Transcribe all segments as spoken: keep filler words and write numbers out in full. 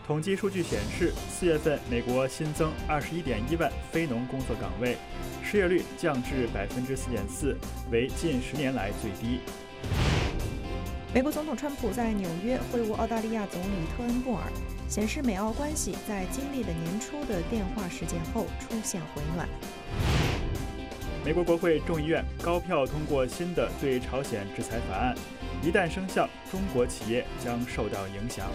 统计数据显示，四月份美国新增二十一点一万非农工作岗位，失业率降至百分之四点四，为近十年来最低。 美国总统川普在纽约会晤澳大利亚总理特恩布尔，显示美澳关系在经历了年初的电话事件后出现回暖。 美国国会众议院高票通过新的对朝鲜制裁法案，一旦生效，中国企业将受到影响。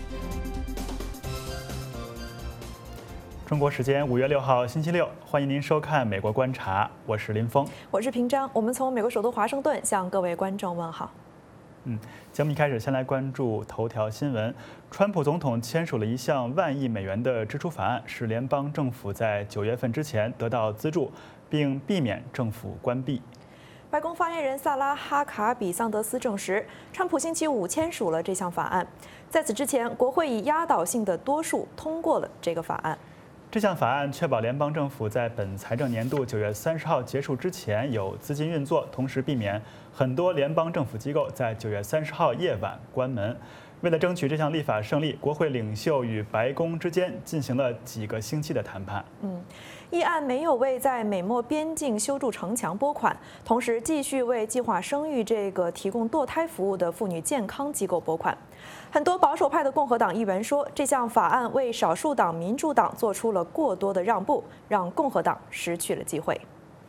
中国时间五月六号星期六，欢迎您收看《美国观察》，我是林峰， 我是平章。我们从美国首都华盛顿向各位观众问好。 嗯，节目一开始先来关注头条新闻。川普总统签署了一项万亿美元的支出法案，使联邦政府在九月份之前得到资助，并避免政府关闭。 白宫发言人萨拉哈卡比桑德斯证实，川普星期五签署了这项法案。在此之前，国会以压倒性的多数通过了这个法案。 这项法案确保联邦政府在本财政年度九月三十号结束之前有资金运作，同时避免很多联邦政府机构在九月三十号夜晚关门。为了争取这项立法胜利，国会领袖与白宫之间进行了几个星期的谈判。 嗯，议案没有为在美墨边境修筑城墙拨款，同时继续为计划生育这个提供堕胎服务的妇女健康机构拨款。很多保守派的共和党议员说，这项法案为少数党民主党做出了过多的让步，让共和党失去了机会。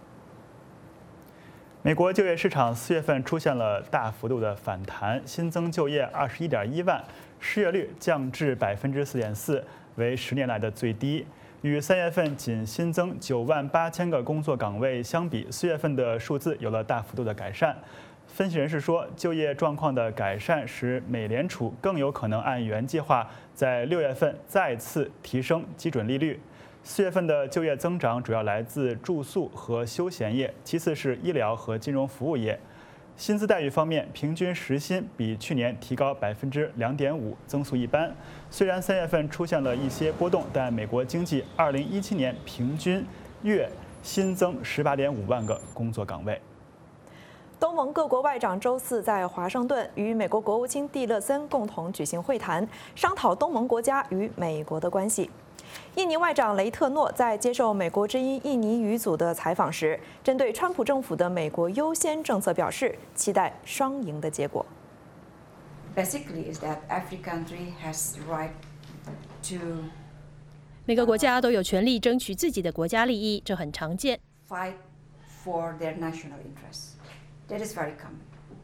美国就业市场四月份出现了大幅度的反弹，新增就业二十一点一万，失业率降至百分之四点四，为十年来的最低。与三月份仅新增九万八千个工作岗位相比，四月份的数字有了大幅度的改善。分析人士说，就业状况的改善使美联储更有可能按原计划在六月份再次提升基准利率。四月份的就业增长主要来自住宿和休闲业，其次是医疗和金融服务业。薪资待遇方面，平均时薪比去年提高百分之两点五，增速一般。虽然三月份出现了一些波动，但美国经济二零一七年平均月新增十八点五万个工作岗位。 东盟各国外长周四在华盛顿与美国国务卿蒂勒森共同举行会谈，商讨东盟国家与美国的关系。印尼外长雷特诺在接受美国之音印尼语组的采访时，针对川普政府的美国优先政策表示，期待双赢的结果。 Basically, is that every country has the right to 每个国家都有权利争取自己的国家利益，这很常见。 fight for their national interests. That is very common.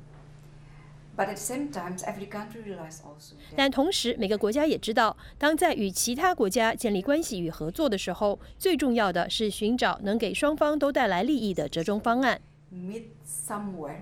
But at the same time, every country realizes also. 但同时，每个国家也知道，当在与其他国家建立关系与合作的时候，最重要的是寻找能给双方都带来利益的折中方案。 Meet somewhere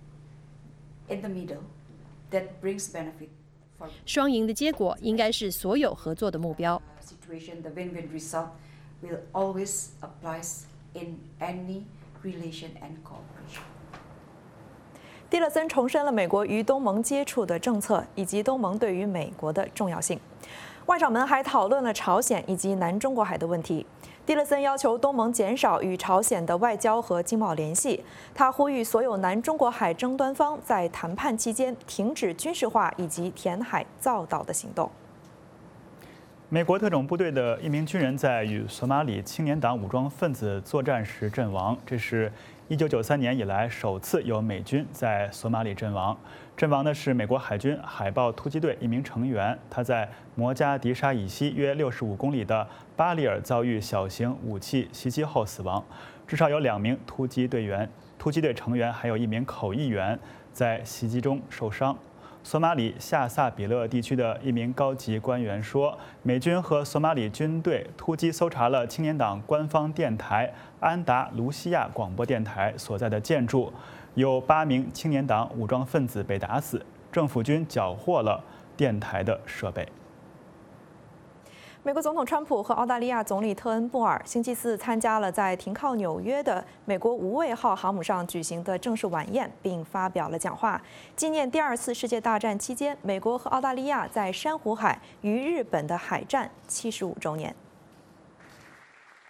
in the middle that brings benefit for 双赢的结果应该是所有合作的目标。 situation. The win-win result will always applies in any relation and cooperation. 蒂勒森重申了美国与东盟接触的政策，以及东盟对于美国的重要性。外长们还讨论了朝鲜以及南中国海的问题。蒂勒森要求东盟减少与朝鲜的外交和经贸联系。他呼吁所有南中国海争端方在谈判期间停止军事化以及填海造岛的行动。 美国特种部队的一名军人在与索马里青年党武装分子作战时阵亡，这是一九九三年以来首次有美军在索马里阵亡。阵亡的是美国海军海豹突击队一名成员，他在摩加迪沙以西约六十五公里的巴里尔遭遇小型武器袭击后死亡。至少有两名突击队员、突击队成员，还有一名口译员在袭击中受伤。索马里下萨比勒地区的一名高级官员说，美军和索马里军队突击搜查了青年党官方电台安达卢西亚广播电台所在的建筑，有八名青年党武装分子被打死，政府军缴获了电台的设备。 美国总统川普和澳大利亚总理特恩布尔星期四参加了在停靠纽约的美国无畏号航母上举行的正式晚宴，并发表了讲话，纪念第二次世界大战期间美国和澳大利亚在珊瑚海与日本的海战七十五周年。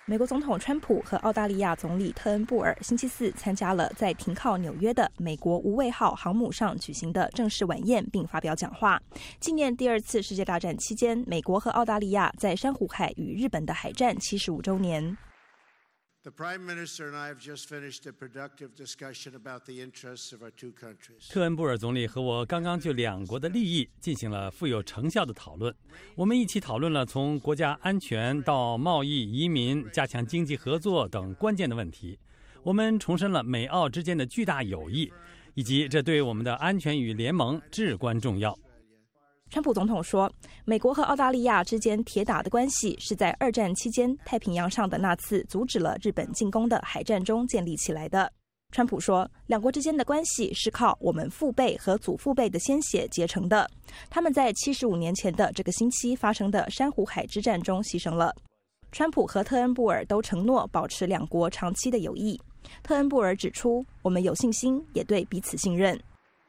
美国总统川普和澳大利亚总理特恩布尔星期四参加了在停靠纽约的美国无畏号航母上举行的正式晚宴，并发表讲话，纪念第二次世界大战期间美国和澳大利亚在珊瑚海与日本的海战七十五周年。 The Prime Minister and I have just finished a productive discussion about the interests of our two countries. 特恩布尔总理和我刚刚就两国的利益进行了富有成效的讨论。我们一起讨论了从国家安全到贸易、移民、加强经济合作等关键的问题。我们重申了美澳之间的巨大友谊，以及这对我们的安全与联盟至关重要。 川普总统说，美国和澳大利亚之间铁打的关系是在二战期间太平洋上的那次阻止了日本进攻的海战中建立起来的。川普说，两国之间的关系是靠我们父辈和祖父辈的鲜血结成的，他们在七十五年前的这个星期发生的珊瑚海之战中牺牲了。川普和特恩布尔都承诺保持两国长期的友谊。特恩布尔指出，我们有信心，也对彼此信任。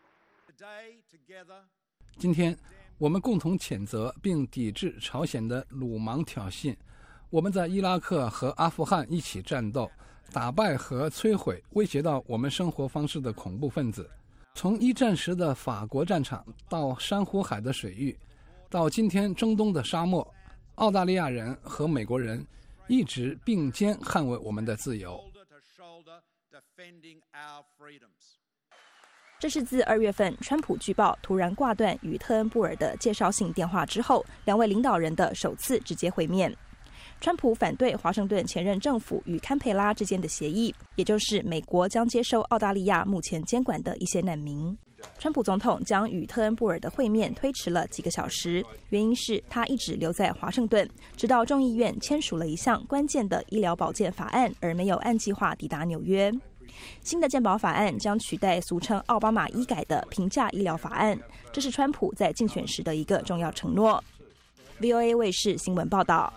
今天我们共同谴责并抵制朝鲜的鲁莽挑衅。我们在伊拉克和阿富汗一起战斗，打败和摧毁威胁到我们生活方式的恐怖分子。从一战时的法国战场到珊瑚海的水域，到今天中东的沙漠，澳大利亚人和美国人一直并肩捍卫我们的自由。 这是自二月份川普据报突然挂断与特恩布尔的介绍性电话之后，两位领导人的首次直接会面。川普反对华盛顿前任政府与堪培拉之间的协议，也就是美国将接收澳大利亚目前监管的一些难民。川普总统将与特恩布尔的会面推迟了几个小时，原因是他一直留在华盛顿，直到众议院签署了一项关键的医疗保健法案，而没有按计划抵达纽约。新的健保法案将取代俗称奥巴马医改的平价医疗法案，这是川普在竞选时的一个重要承诺。V O A 卫视新闻报道。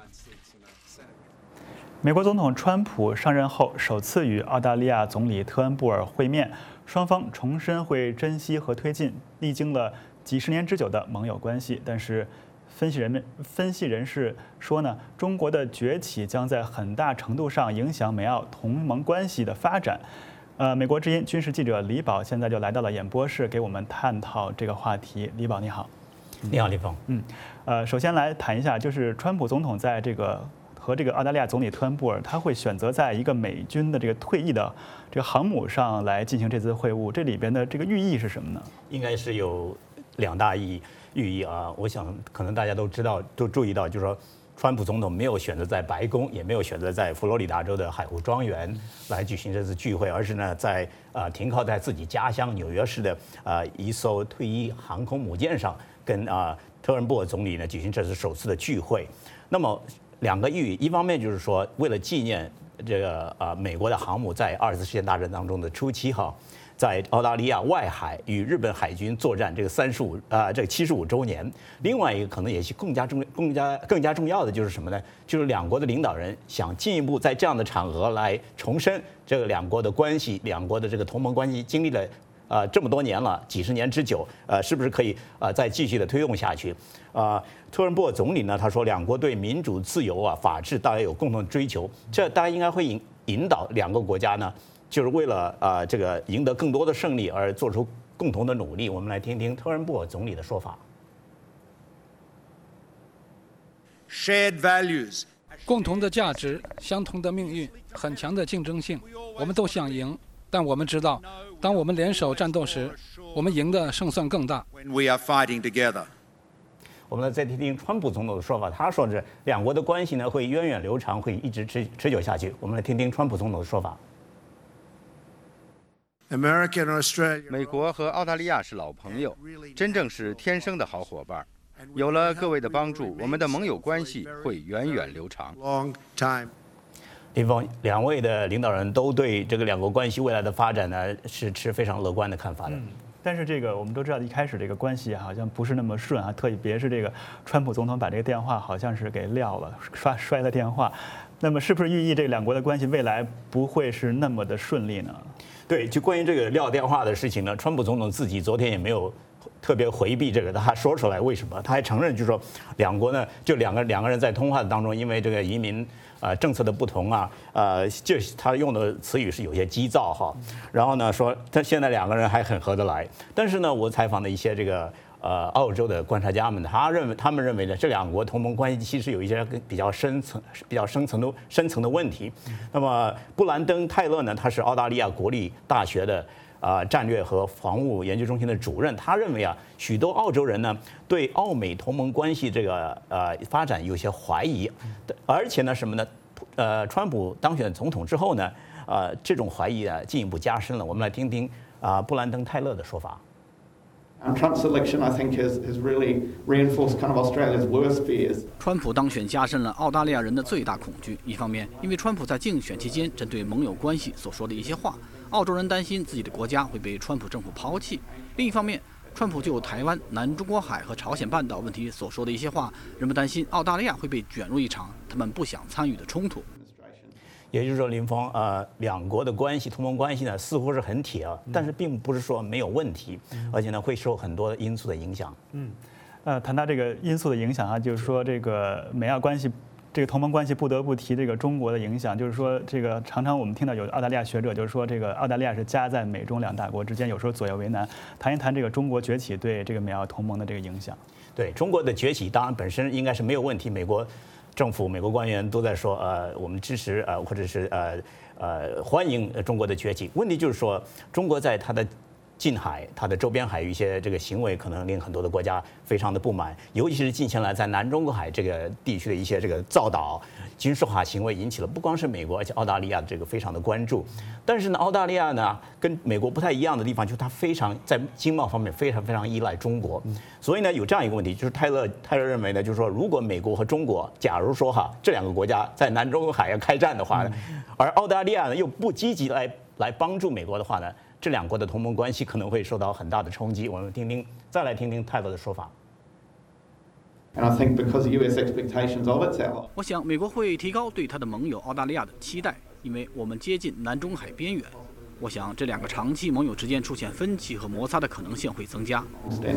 美国总统川普上任后首次与澳大利亚总理特恩布尔会面，双方重申会珍惜和推进历经了几十年之久的盟友关系。但是分析人们分析人士说呢，中国的崛起将在很大程度上影响美澳同盟关系的发展。呃，美国之音军事记者李宝现在就来到了演播室，给我们探讨这个话题。李宝你好。 你好，李峰。 嗯，呃，首先来谈一下，就是川普总统在这个和这个澳大利亚总理特恩布尔，他会选择在一个美军的这个退役的这个航母上来进行这次会晤，这里边的这个寓意是什么呢？ 应该是有两大意义寓意啊，我想可能大家都知道，都注意到，就是说，川普总统没有选择在白宫，也没有选择在佛罗里达州的海湖庄园来举行这次聚会，而是呢在呃停靠在自己家乡纽约市的呃一艘退役航空母舰上，跟啊、呃、特恩布尔总理呢举行这次首次的聚会。那么两个寓意，一方面就是说，为了纪念这个呃美国的航母在二次世界大战当中的初期哈。在澳大利亚外海与日本海军作战这个三十五啊这个七十五周年，另外一个可能也是更加重更加更加重要的就是什么呢？就是两国的领导人想进一步在这样的场合来重申这个两国的关系，两国的这个同盟关系经历了啊、呃、这么多年了，几十年之久，呃，是不是可以啊、呃、再继续的推动下去？啊、呃，特恩布尔总理呢，他说两国对民主、自由啊、法治大家有共同的追求，这当然应该会引引导两个国家呢。就是为了啊、呃、这个赢得更多的胜利而做出共同的努力。我们来听听特恩布尔总理的说法。 Shared values， 共同的价值，相同的命运，很强的竞争性，我们都想赢，但我们知道，当我们联手战斗时，我们赢的胜算更大。 When we are fighting together。 我们再听听川普总统的说法，他说是两国的关系呢会源远流长，会一直持持久下去。我们来听听川普总统的说法。 美国和澳大利亚是老朋友，真正是天生的好伙伴。有了各位的帮助，我们的盟友关系会源远流长。 李峰，两位的领导人都对这个两国关系未来的发展呢是持非常乐观的看法的。 嗯，但是这个我们都知道，一开始这个关系好像不是那么顺啊，特别是这个川普总统把这个电话好像是给撂了，摔摔了电话。那么是不是寓意这两国的关系未来不会是那么的顺利呢？ 对，就关于这个撂电话的事情呢，川普总统自己昨天也没有特别回避这个，他说出来为什么？他还承认，就是说两国呢，就两个两个人在通话当中，因为这个移民呃政策的不同啊，呃，就他用的词语是有些激躁哈。然后呢说，他现在两个人还很合得来。但是呢，我采访的一些这个呃澳洲的观察家们，他认为他们认为呢，这两国同盟关系其实有一些比较深层、比较深层的深层的问题。那么布兰登·泰勒呢，他是澳大利亚国立大学的。啊，战略和防务研究中心的主任，他认为啊，许多澳洲人呢对澳美同盟关系这个呃发展有些怀疑，而且呢什么呢？呃，川普当选总统之后呢，呃，这种怀疑啊进一步加深了。我们来听听啊、呃、布兰登·泰勒的说法。 Trump's election, I think, has, has really reinforced kind of Australia's worst fears. 川普当选加深了澳大利亚人的最大恐惧。一方面，因为川普在竞选期间针对盟友关系所说的一些话，澳洲人担心自己的国家会被川普政府抛弃；另一方面，川普就台湾、南中国海和朝鲜半岛问题所说的一些话，人们担心澳大利亚会被卷入一场他们不想参与的冲突。 也就是说，林峰，呃，两国的关系、同盟关系呢，似乎是很铁啊，但是并不是说没有问题，而且呢，会受很多因素的影响。 嗯，呃，谈到这个因素的影响啊，就是说这个美澳关系，这个同盟关系不得不提这个中国的影响。就是说，这个常常我们听到有澳大利亚学者就是说，这个澳大利亚是夹在美中两大国之间，有时候左右为难。谈一谈这个中国崛起对这个美澳同盟的这个影响。 对中国的崛起，当然本身应该是没有问题，美国。政府、美国官员都在说，呃，我们支持呃，或者是呃呃欢迎中国的崛起。问题就是说，中国在它的近海、它的周边海域一些这个行为，可能令很多的国家非常的不满。尤其是近年来在南中国海这个地区的一些这个造岛、军事化行为，引起了不光是美国，而且澳大利亚的这个非常的关注。但是呢，澳大利亚呢跟美国不太一样的地方，就是它非常在经贸方面非常非常依赖中国。所以呢，有这样一个问题，就是泰勒泰勒认为呢，就是说，如果美国和中国，假如说哈这两个国家在南中国海要开战的话呢，而澳大利亚呢又不积极来来帮助美国的话呢，这两国的同盟关系可能会受到很大的冲击。我们听听，再来听听泰勒的说法。 And I think because U S expectations of itself. 我想美国会提高对它的盟友澳大利亚的期待，因为我们接近南中海边缘。我想这两个长期盟友之间出现分歧和摩擦的可能性会增加。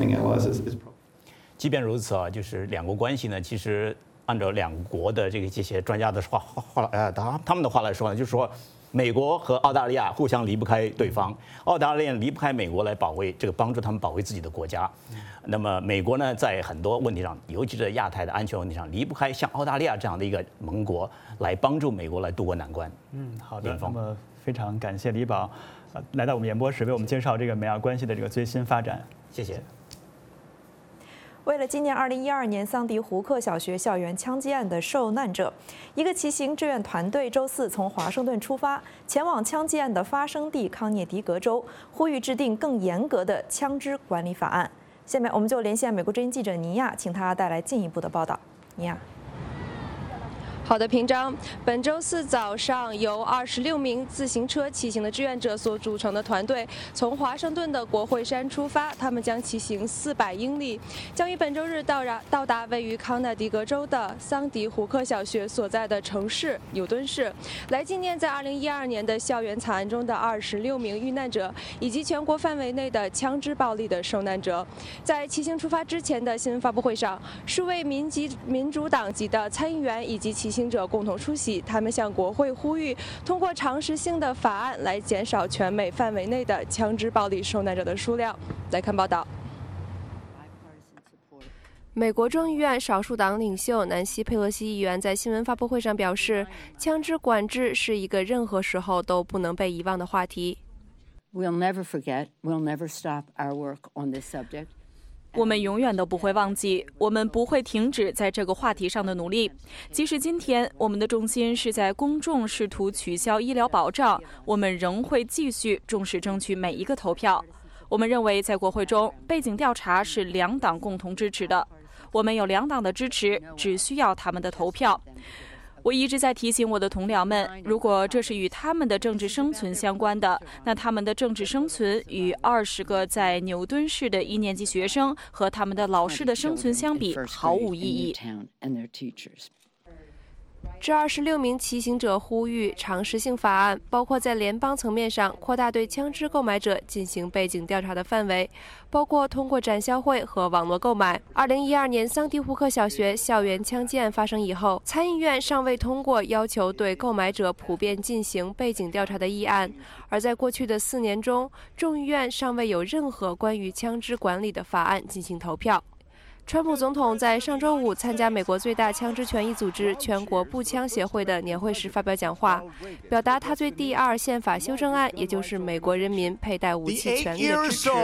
即便如此啊，就是两国关系呢，其实按照两国的这个这些专家的话话呃，他他们的话来说呢，就是说。美国和澳大利亚互相离不开对方，澳大利亚离不开美国来保卫这个帮助他们保卫自己的国家。那么美国呢，在很多问题上，尤其是亚太的安全问题上，离不开像澳大利亚这样的一个盟国来帮助美国来渡过难关。 嗯，好的。那么非常感谢李宝，呃，来到我们演播室为我们介绍这个美澳关系的这个最新发展。 谢谢。 为了纪念二零一二年桑迪胡克小学校园枪击案的受难者，一个骑行志愿团队周四从华盛顿出发，前往枪击案的发生地康涅狄格州，呼吁制定更严格的枪支管理法案。下面我们就连线美国之音记者尼亚，请他带来进一步的报道。尼亚。 好的，平章。本周四早上，由二十六名自行车骑行的志愿者所组成的团队从华盛顿的国会山出发，他们将骑行四百英里，将于本周日到达到达位于康乃狄格州的桑迪胡克小学所在的城市纽敦市，来纪念在二零一二年的校园惨案中的二十六名遇难者以及全国范围内的枪支暴力的受难者。在骑行出发之前的新闻发布会上，数位民籍民主党籍的参议员以及骑行者共同出席，他们向国会呼吁通过常识性的法案来减少全美范围内的枪支暴力受难者的数量。来看报道。美国众议院少数党领袖南希·佩洛西议员在新闻发布会上表示，枪支管制是一个任何时候都不能被遗忘的话题。 We'll never forget, we'll never stop our work on this subject. 我们永远都不会忘记，我们不会停止在这个话题上的努力。即使今天我们的重心是在公众试图取消医疗保障，我们仍会继续重视争取每一个投票。我们认为在国会中，背景调查是两党共同支持的。我们有两党的支持，只需要他们的投票。我一直在提醒我的同僚们，如果这是与他们的政治生存相关的，那他们的政治生存与二十个在牛顿市的一年级学生和他们的老师的生存相比毫无意义。 这二十六名骑行者呼吁常识性法案，包括在联邦层面上扩大对枪支购买者进行背景调查的范围，包括通过展销会和网络购买。二零一二年桑迪胡克小学校园枪击案发生以后，参议院尚未通过要求对购买者普遍进行背景调查的议案，而在过去的四年中，众议院尚未有任何关于枪支管理的法案进行投票。川普总统在上周五参加美国最大枪支权益组织全国步枪协会的年会时发表讲话，表达他对第二宪法修正案，也就是美国人民佩戴武器权利的支持。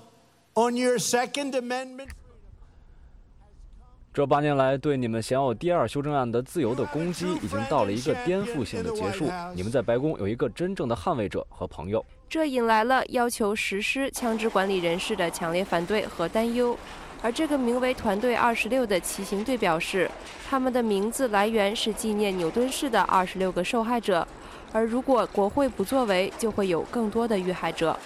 这八年来对你们享有第二修正案的自由的攻击已经到了一个颠覆性的结束。你们在白宫有一个真正的捍卫者和朋友。 这引来了要求实施枪支管理人士的强烈反对和担忧。而这个名为团队二十六的骑行队表示，他们的名字来源是纪念牛顿市的二十六个受害者，而如果国会不作为，就会有更多的遇害者。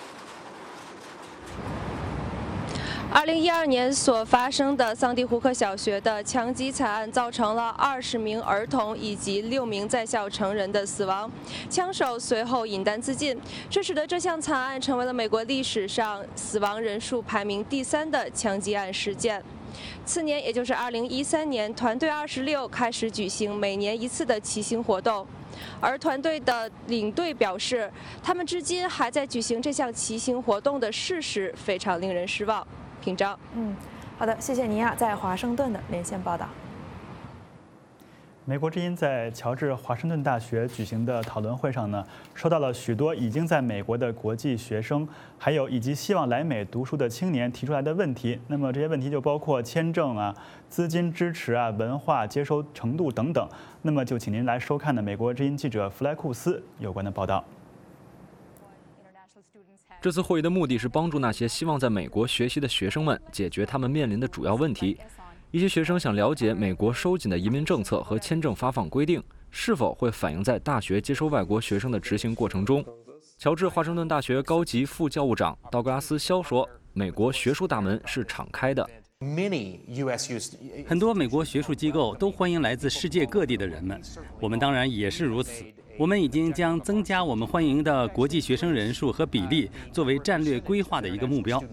二零一二年所发生的桑迪胡克小学的枪击惨案，造成了二十名儿童以及六名在校成人的死亡，枪手随后引弹自尽，这使得这项惨案成为了美国历史上死亡人数排名第三的枪击案事件。次年，也就是二零一三年，团队二十六开始举行每年一次的骑行活动，而团队的领队表示，他们至今还在举行这项骑行活动的事实非常令人失望。平章， 嗯，好的，谢谢尼亚在华盛顿的连线报道。 美国之音在乔治华盛顿大学举行的讨论会上呢，收到了许多已经在美国的国际学生，还有以及希望来美读书的青年提出来的问题。那么这些问题就包括签证啊、资金支持啊、文化接收程度等等。那么就请您来收看呢美国之音记者弗莱库斯有关的报道。 这次会议的目的是帮助那些希望在美国学习的学生们解决他们面临的主要问题。一些学生想了解美国收紧的移民政策和签证发放规定是否会反映在大学接收外国学生的执行过程中。乔治华盛顿大学高级副教务长道格拉斯·肖说：“美国学术大门是敞开的。” 很多美国学术机构都欢迎来自世界各地的人们，我们当然也是如此。我们已经将增加我们欢迎的国际学生人数和比例作为战略规划的一个目标。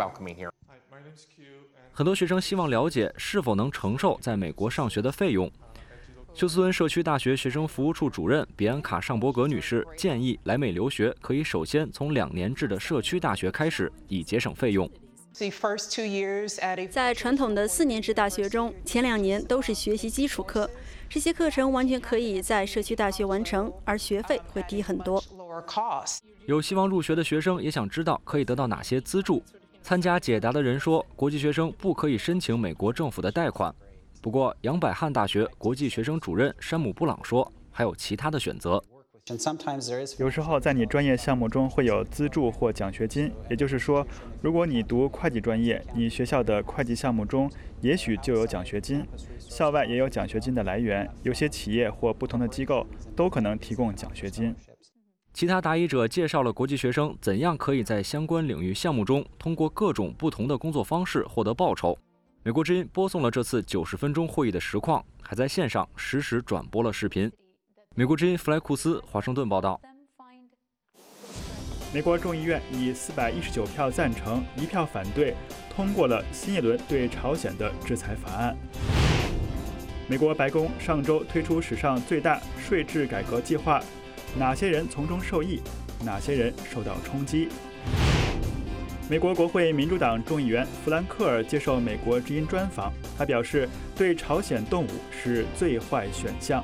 很多学生希望了解是否能承受在美国上学的费用。休斯敦社区大学学生服务处主任比安卡·尚伯格女士建议，来美留学可以首先从两年制的社区大学开始，以节省费用。 在传统的四年制大学中，前两年都是学习基础课，这些课程完全可以在社区大学完成，而学费会低很多。 有希望入学的学生也想知道可以得到哪些资助。参加解答的人说，国际学生不可以申请美国政府的贷款。不过，杨百翰大学国际学生主任山姆·布朗说，还有其他的选择。 有时候在你专业项目中会有资助或奖学金，也就是说，如果你读会计专业，你学校的会计项目中也许就有奖学金。校外也有奖学金的来源，有些企业或不同的机构都可能提供奖学金。 其他答疑者介绍了国际学生怎样可以在相关领域项目中通过各种不同的工作方式获得报酬。美国之音播送了这次九十分钟会议的实况，还在线上实时转播了视频。美国之音弗莱库斯华盛顿报道。 美国众议院以四百一十九票赞成、一票反对通过了新一轮对朝鲜的制裁法案。美国白宫上周推出史上最大税制改革计划，哪些人从中受益，哪些人受到冲击？美国国会民主党众议员弗兰克尔接受美国之音专访，他表示，对朝鲜动武是最坏选项。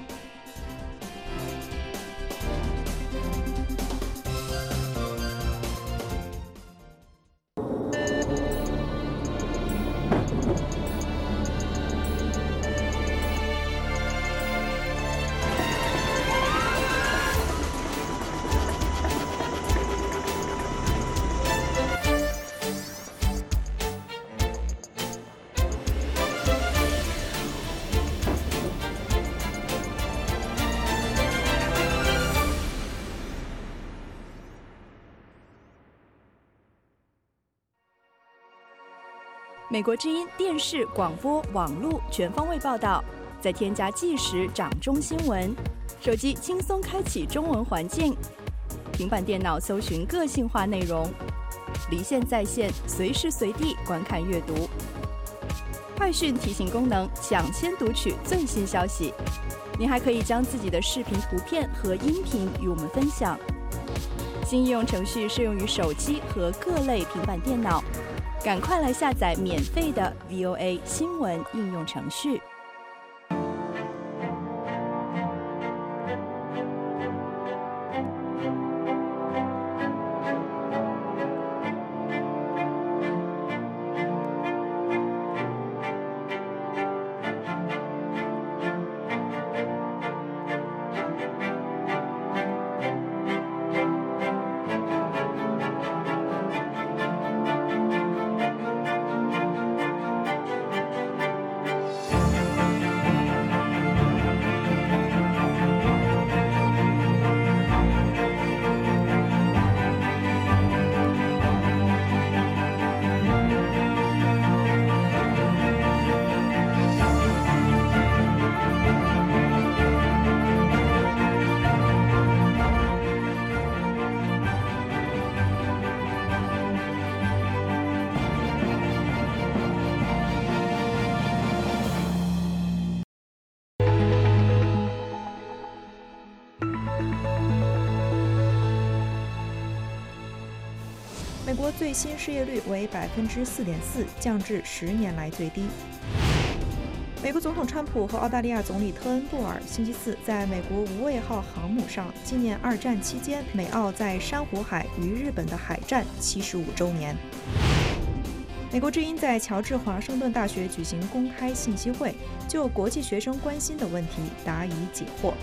美国之音电视、广播、网络全方位报道， 再添加即时掌中新闻，手机轻松开启中文环境，平板电脑搜寻个性化内容，离线在线，随时随地观看阅读。快讯提醒功能，抢先读取最新消息。您还可以将自己的视频、图片和音频与我们分享。新应用程序适用于手机和各类平板电脑，赶快来下载免费的 V O A 新闻应用程序。 美国最新失业率为百分之四点四，降至十年来最低。美国总统川普和澳大利亚总理特恩布尔星期四在美国无畏号航母上纪念二战期间美澳在珊瑚海与日本的海战七十五周年。美国之音在乔治华盛顿大学举行公开信息会，就国际学生关心的问题答疑解惑。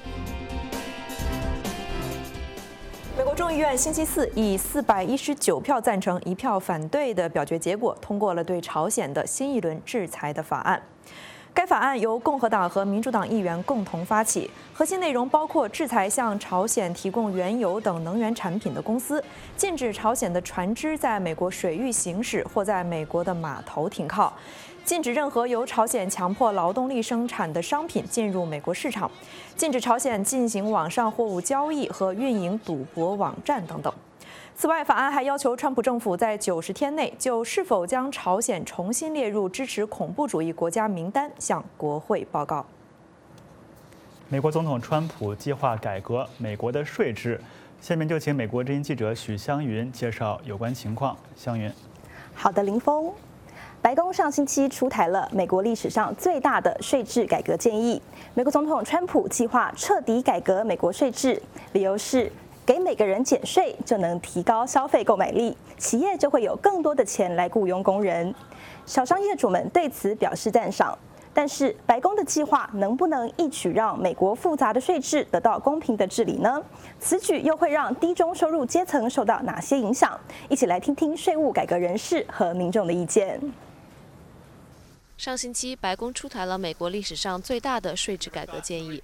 美国众议院星期四以四百一十九票赞成、一票反对的表决结果，通过了对朝鲜的新一轮制裁的法案。该法案由共和党和民主党议员共同发起，核心内容包括制裁向朝鲜提供原油等能源产品的公司，禁止朝鲜的船只在美国水域行驶或在美国的码头停靠，禁止任何由朝鲜强迫劳动力生产的商品进入美国市场，禁止朝鲜进行网上货物交易和运营赌博网站等等。此外，法案还要求川普政府在九十天内就是否将朝鲜重新列入支持恐怖主义国家名单向国会报告。 美国总统川普计划改革美国的税制，下面就请美国之音记者许湘云介绍有关情况。湘云， 好的，林峰。白宫上星期出台了美国历史上最大的税制改革建议。美国总统川普计划彻底改革美国税制，理由是给每个人减税就能提高消费购买力，企业就会有更多的钱来雇佣工人。小商业主们对此表示赞赏。但是白宫的计划能不能一举让美国复杂的税制得到公平的治理呢？此举又会让低中收入阶层受到哪些影响？一起来听听税务改革人士和民众的意见。 上星期，白宫出台了美国历史上最大的税制改革建议。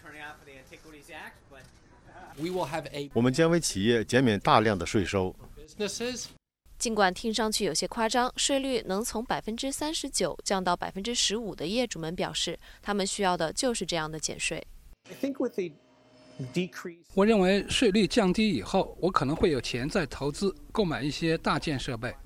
我们将为企业减免大量的税收。 尽管听上去有些夸张，税率能从百分之三十九降到百分之十五的业主们表示，他们需要的就是这样的减税。 我认为税率降低以后，我可能会有钱再投资购买一些大件设备。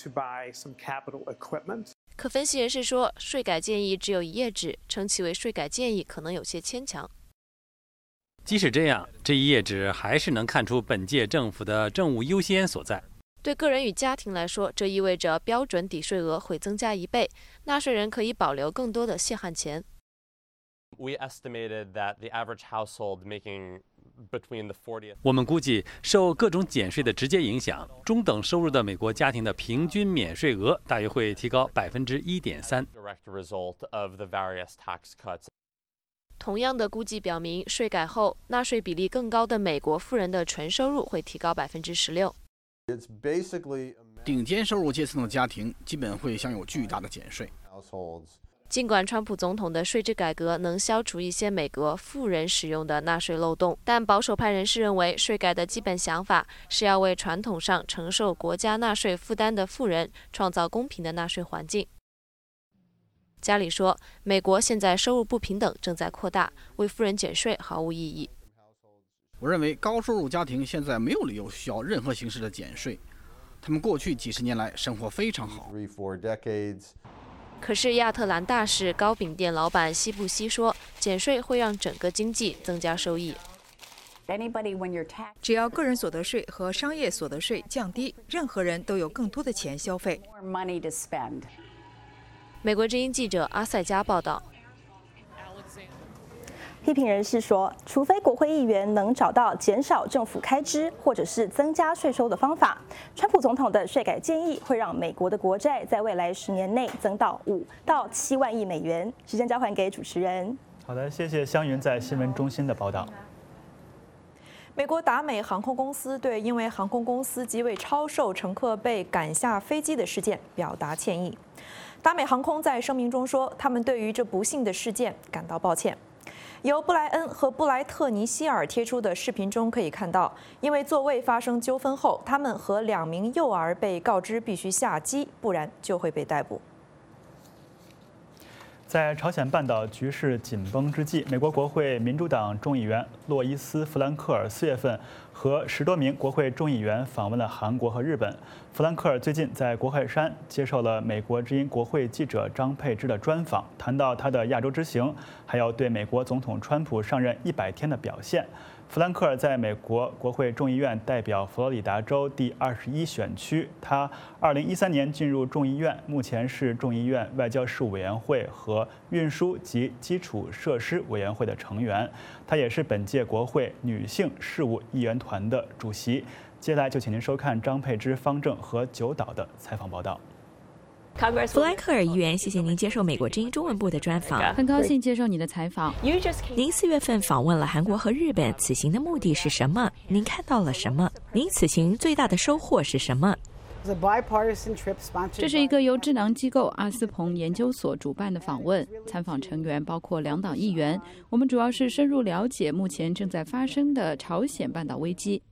可分析人士说，税改建议只有一页纸，称其为税改建议可能有些牵强。 即使这样，这一页纸还是能看出本届政府的政务优先所在。 对个人与家庭来说，这意味着标准抵税额会增加一倍，纳税人可以保留更多的血汗钱。 我们估计，受各种减税的直接影响，中等收入的美国家庭的平均免税额大约会提高百分之一点三。 同样的估计表明，税改后纳税比例更高的美国富人的纯收入会提高百分之十六。 顶尖收入阶层的家庭基本会享有巨大的减税。 尽管川普总统的税制改革能消除一些美国富人使用的纳税漏洞，但保守派人士认为，税改的基本想法是要为传统上承受国家纳税负担的富人创造公平的纳税环境。 加里说，美国现在收入不平等正在扩大，为富人减税毫无意义。 我认为高收入家庭现在没有理由需要任何形式的减税，他们过去几十年来生活非常好。 可是亚特兰大市糕饼店老板西布西说，减税会让整个经济增加收益。 只要个人所得税和商业所得税降低，任何人都有更多的钱消费。 美国之音记者阿塞加报道。 批评人士说，除非国会议员能找到减少政府开支或者是增加税收的方法，川普总统的税改建议会让美国的国债在未来十年内增到五到七万亿美元。时间交还给主持人。 好的，谢谢香云在新闻中心的报道。 美国达美航空公司对因为航空公司机位超售乘客被赶下飞机的事件表达歉意。达美航空在声明中说，他们对于这不幸的事件感到抱歉。由布莱恩和布莱特尼希尔贴出的视频中可以看到，因为座位发生纠纷后，他们和两名幼儿被告知必须下机，不然就会被逮捕。 在朝鲜半岛局势紧绷之际，美国国会民主党众议员洛伊斯·弗兰克尔四月份和十多名国会众议员访问了韩国和日本。弗兰克尔最近在国会山接受了美国之音国会记者张佩芝的专访，谈到他的亚洲之行，还有对美国总统川普上任一百天的表现。弗兰克尔在美国国会众议院代表佛罗里达州第二十一选区，他二零一三年进入众议院，目前是众议院外交事务委员会和运输及基础设施委员会的成员。他也是本届国会女性事务议员团的主席。接下来就请您收看张佩芝、方正和九岛的采访报道。 弗兰克尔议员，谢谢您接受美国之音中文部的专访。 很高兴接受你的采访。 您四月份访问了韩国和日本，此行的目的是什么？您看到了什么？您此行最大的收获是什么？ 这是一个由智囊机构阿斯彭研究所主办的访问，参访成员包括两党议员。我们主要是深入了解目前正在发生的朝鲜半岛危机。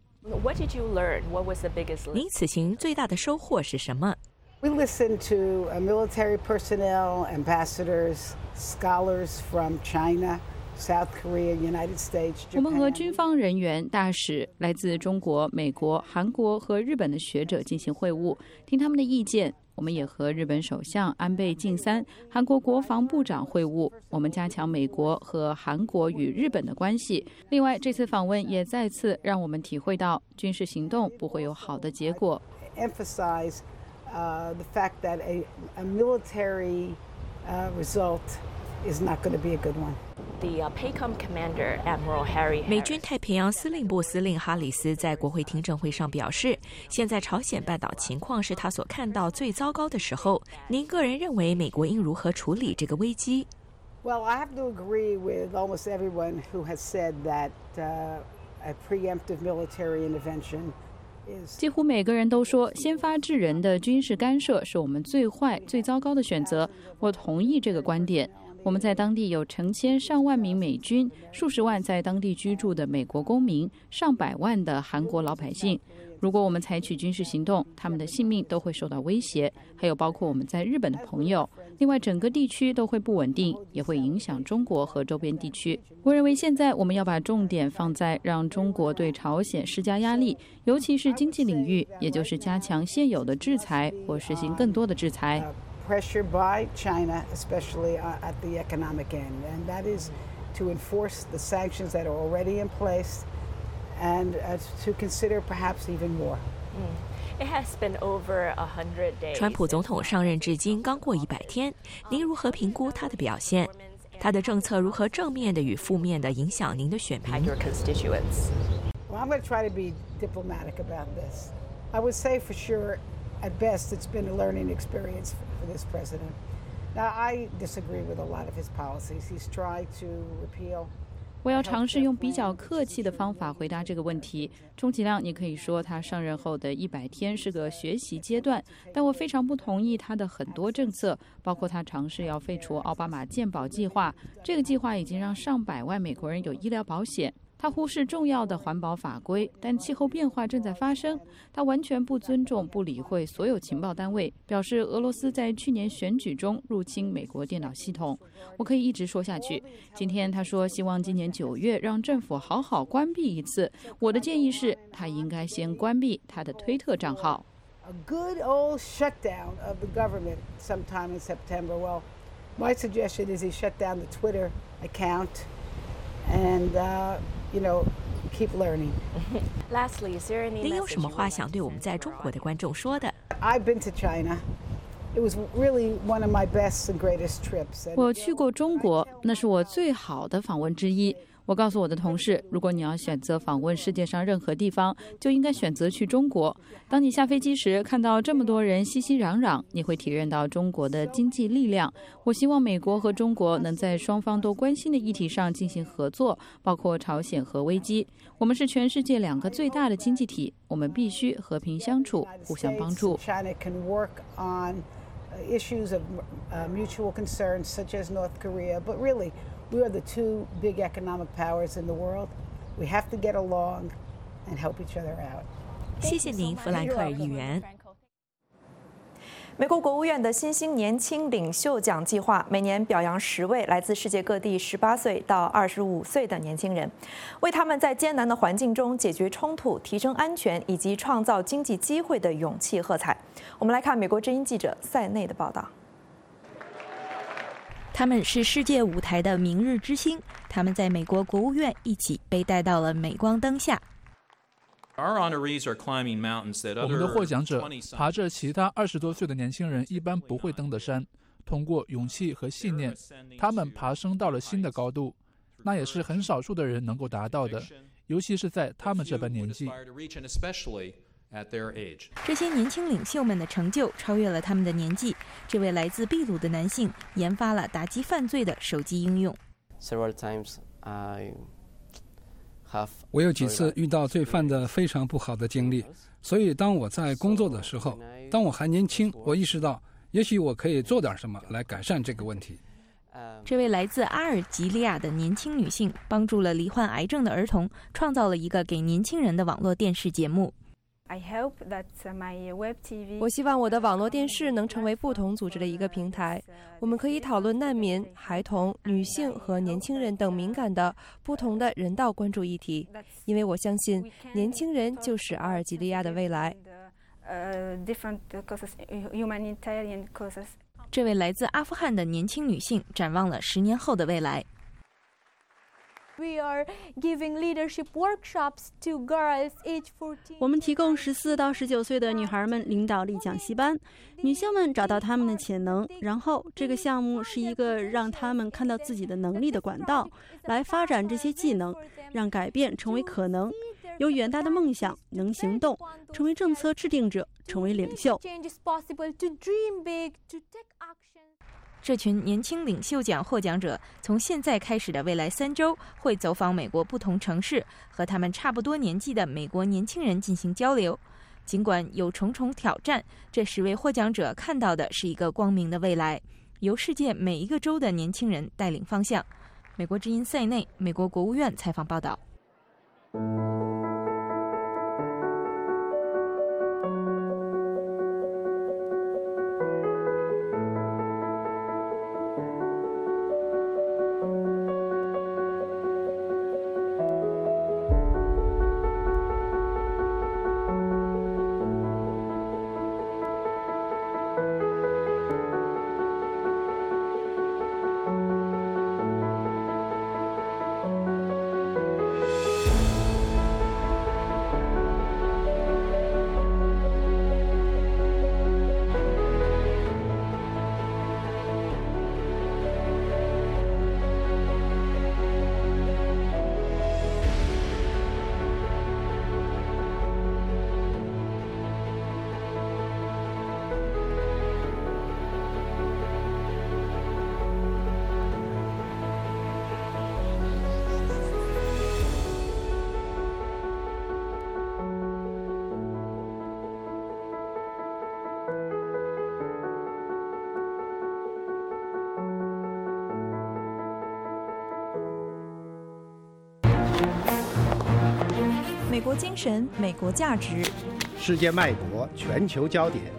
您此行最大的收获是什么 ？We listened to uh, military personnel, ambassadors, scholars from China, South Korea, United States, Japan. 我们和军方人员、大使、来自中国、美国、韩国和日本的学者进行会晤，听他们的意见。我们也和日本首相安倍晋三、韩国国防部长会晤，我们加强美国和韩国与日本的关系。另外，这次访问也再次让我们体会到，军事行动不会有好的结果。 Emphasize Uh, the fact that a, a military uh, result is not going to be a good one. The uh, PACOM commander, Admiral Harry. 美军太平洋司令部司令哈里斯在国会听证会上表示，现在朝鲜半岛情况是他所看到最糟糕的时候。您个人认为美国应如何处理这个危机？ Well, I have to agree with almost everyone who has said that uh, a preemptive military intervention. 几乎每个人都说，先发制人的军事干涉是我们最坏、最糟糕的选择。我同意这个观点。我们在当地有成千上万名美军，数十万在当地居住的美国公民，上百万的韩国老百姓。如果我们采取军事行动，他们的性命都会受到威胁，还有包括我们在日本的朋友。另外，整个地区都会不稳定，也会影响中国和周边地区。我认为现在我们要把重点放在让中国对朝鲜施加压力，尤其是经济领域，也就是加强现有的制裁或实行更多的制裁。 Pressure by China, especially at the economic end, and that is to enforce the sanctions that are already in place, and uh, to consider perhaps even more. It has been over a hundred days. 川普总统上任至今刚过一百天，您如何评估他的表现？他的政策如何正面的与负面的影响您的选民 ？Well, I'm going to try to be diplomatic about this. I would say for sure, at best, it's been a learning experience for this president. Now, I disagree with a lot of his policies. He's tried to repeal. 我要尝试用比较客气的方法回答这个问题。充其量，你可以说他上任后的一百天是个学习阶段，但我非常不同意他的很多政策，包括他尝试要废除奥巴马健保计划。这个计划已经让上百万美国人有医疗保险。 他忽视重要的环保法规，但气候变化正在发生。他完全不尊重、不理会所有情报单位，表示俄罗斯在去年选举中入侵美国电脑系统。我可以一直说下去。今天他说希望今年九月让政府好好关闭一次。我的建议是，他应该先关闭他的推特账号。 A good old shutdown of the government sometime in September. Well, my suggestion is he shut down the Twitter account and, uh, you know, keep learning. Lastly, is there any 您有什么话想对我们在中国的观众说的？ I've been to China. It was really one of my best and greatest trips. 我去过中国，那是我最好的访问之一。我告诉我的同事，如果你要选择访问世界上任何地方，就应该选择去中国。当你下飞机时，看到这么多人熙熙攘攘，你会体验到中国的经济力量。我希望美国和中国能在双方都关心的议题上进行合作，包括朝鲜核危机。我们是全世界两个最大的经济体，我们必须和平相处，互相帮助。 Issues of uh, mutual concern, such as North Korea, but really, we are the two big economic powers in the world. We have to get along and help each other out. 谢谢您，弗兰克尔议员。 美国国务院的新兴年轻领袖奖计划每年表扬十位来自世界各地十八岁到二十五岁的年轻人，为他们在艰难的环境中解决冲突、提升安全以及创造经济机会的勇气喝彩。我们来看美国之音记者塞内的报道。 他们是世界舞台的明日之星，他们在美国国务院一起被带到了镁光灯下。 我们的获奖者爬着其他二十多岁的年轻人一般不会登的山，通过勇气和信念，他们爬升到了新的高度，那也是很少数的人能够达到的，尤其是在他们这般年纪。 这些年轻领袖们的成就超越了他们的年纪。这位来自秘鲁的男性研发了打击犯罪的手机应用。 我有几次遇到罪犯的非常不好的经历，所以当我在工作的时候，当我还年轻，我意识到也许我可以做点什么来改善这个问题。 这位来自阿尔及利亚的年轻女性帮助了罹患癌症的儿童，创造了一个给年轻人的网络电视节目。 我希望我的网络电视能成为不同组织的一个平台，我们可以讨论难民、孩童、女性和年轻人等敏感的不同的人道关注议题，因为我相信年轻人就是阿尔及利亚的未来。 这位来自阿富汗的年轻女性展望了十年后的未来。 我们提供十四到十九岁的女孩们领导力讲习班，女性们找到她们的潜能，然后这个项目是一个让她们看到自己的能力的管道，来发展这些技能，让改变成为可能，有远大的梦想，能行动，成为政策制定者，成为领袖。 这群年轻领袖奖获奖者从现在开始的未来三周会走访美国不同城市，和他们差不多年纪的美国年轻人进行交流。尽管有重重挑战，这十位获奖者看到的是一个光明的未来，由世界每一个州的年轻人带领方向。美国之音塞内，美国国务院采访报道。 美国精神、美国价值， 世界脉搏，全球焦点。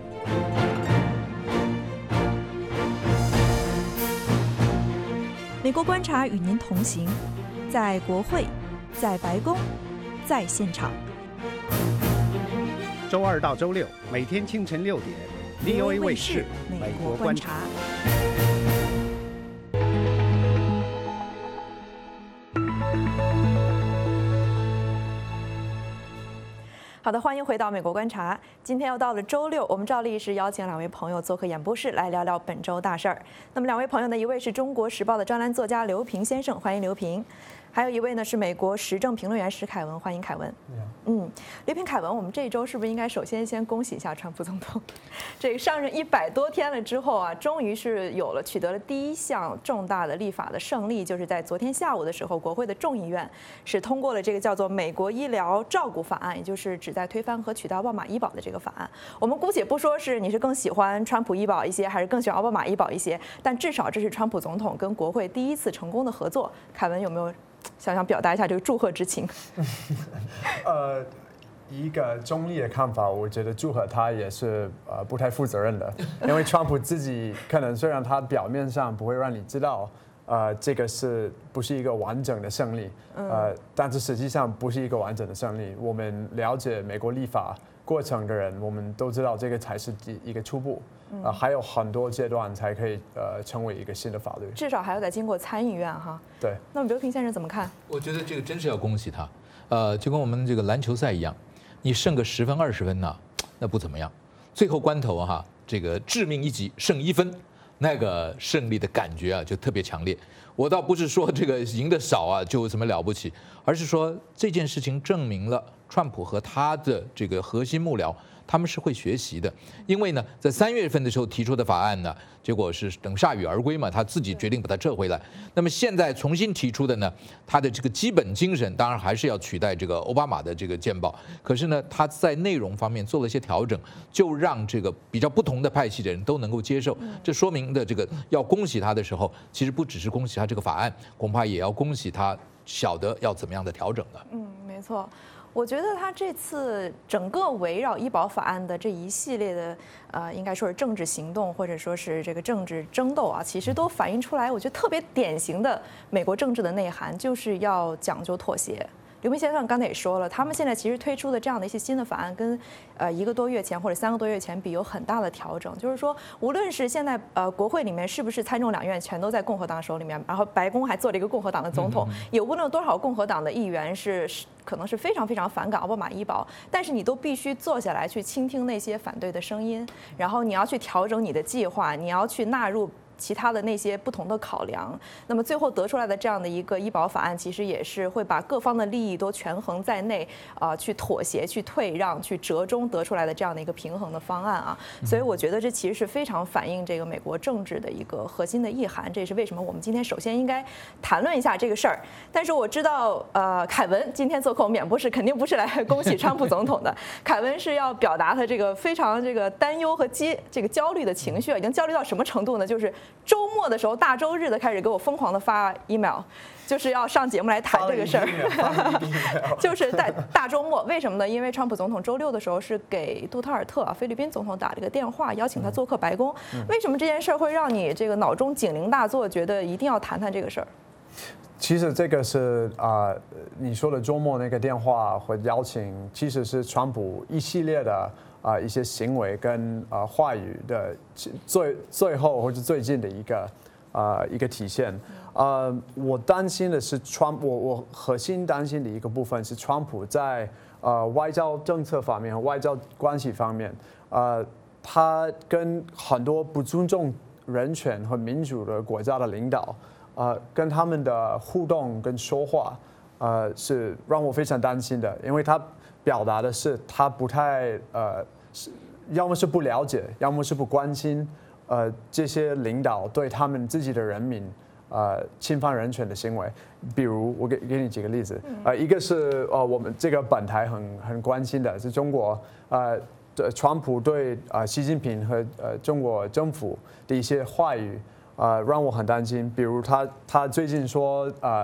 美国观察与您同行，在国会，在白宫，在现场。 周二到周六，每天清晨六点 ，V O A 卫视《美国观察》。 好的，欢迎回到《美国观察》。今天又到了周六，我们照例是邀请两位朋友做客演播室，来聊聊本周大事儿。那么两位朋友呢，一位是中国时报的专栏作家刘平先生，欢迎刘平；还有一位呢是美国时政评论员史凯文，欢迎凯文。嗯，刘平、凯文，我们这一周是不是应该首先先恭喜一下川普总统？这个上任一百多天了之后啊，终于是有了取得了第一项重大的立法的胜利，就是在昨天下午的时候，国会的众议院是通过了这个叫做《美国医疗照顾法案》，也就是旨在推翻和取代奥巴马医保的这个法案。我们姑且不说是你是更喜欢川普医保一些，还是更喜欢奥巴马医保一些，但至少这是川普总统跟国会第一次成功的合作。凯文有没有想想表达一下这个祝贺之情？ 呃，一个中立的看法，我觉得祝贺他也是呃不太负责任的，因为川普自己可能虽然他表面上不会让你知道，呃，这个是不是一个完整的胜利，呃，但是实际上不是一个完整的胜利。我们了解美国立法过程的人，我们都知道这个才是一个初步。呃，还有很多阶段才可以呃成为一个新的法律， 至少还要再经过参议院哈。 对。 那么刘平先生怎么看？ 我觉得这个真是要恭喜他，呃，就跟我们这个篮球赛一样，你胜个十分二十分呢，那不怎么样，最后关头哈，这个致命一击胜一分，那个胜利的感觉啊就特别强烈。我倒不是说这个赢得少啊就有什么了不起，而是说这件事情证明了川普和他的这个核心幕僚。他们是会学习的，因为呢，在三月份的时候提出的法案呢，结果是等铩羽而归嘛，他自己决定把它撤回来。那么现在重新提出的呢，他的这个基本精神当然还是要取代这个奥巴马的这个健保，可是呢，他在内容方面做了一些调整，就让这个比较不同的派系的人都能够接受。这说明的这个要恭喜他的时候，其实不只是恭喜他这个法案，恐怕也要恭喜他晓得要怎么样的调整了。 嗯，没错。我觉得他这次整个围绕医保法案的这一系列的呃，应该说是政治行动，或者说是这个政治争斗啊，其实都反映出来，我觉得特别典型的美国政治的内涵，就是要讲究妥协。刘平先生刚才也说了，他们现在其实推出的这样的一些新的法案，跟呃一个多月前或者三个多月前比有很大的调整。就是说，无论是现在呃国会里面是不是参众两院全都在共和党手里面，然后白宫还做了一个共和党的总统，也无论有多少共和党的议员是可能是非常非常反感奥巴马医保，但是你都必须坐下来去倾听那些反对的声音，然后你要去调整你的计划，你要去纳入其他的那些不同的考量，那么最后得出来的这样的一个医保法案，其实也是会把各方的利益都权衡在内，啊、呃，去妥协、去退让、去折中得出来的这样的一个平衡的方案啊。所以我觉得这其实是非常反映这个美国政治的一个核心的意涵。这也是为什么我们今天首先应该谈论一下这个事儿。但是我知道，呃，凯文今天做客我们演播室，肯定不是来恭喜川普总统的，凯文是要表达他这个非常这个担忧和激这个焦虑的情绪，已经焦虑到什么程度呢？就是周末的时候，大周日的开始给我疯狂的发 email， 就是要上节目来谈这个事儿。就是在大周末，为什么呢？因为川普总统周六的时候是给杜特尔特啊菲律宾总统打了个电话，邀请他做客白宫。为什么这件事儿会让你这个脑中警铃大作，觉得一定要谈谈这个事儿？ 其实这个是啊、呃，你说的周末那个电话和邀请，其实是川普一系列的。啊、呃，一些行为跟啊、呃、话语的最最后或者最近的一个啊、呃、一个体现。呃，我担心的是川，我我核心担心的一个部分是川普在呃外交政策方面和外交关系方面，呃，他跟很多不尊重人权和民主的国家的领导，呃，跟他们的互动跟说话，呃，是让我非常担心的，因为他。表达的是他不太呃，要么是不了解，要么是不关心呃这些领导对他们自己的人民呃侵犯人权的行为。比如我给给你几个例子，呃，一个是呃我们这个本台很很关心的是中国呃川普对呃习近平和呃中国政府的一些话语。呃，让我很担心。比如他他最近说，呃，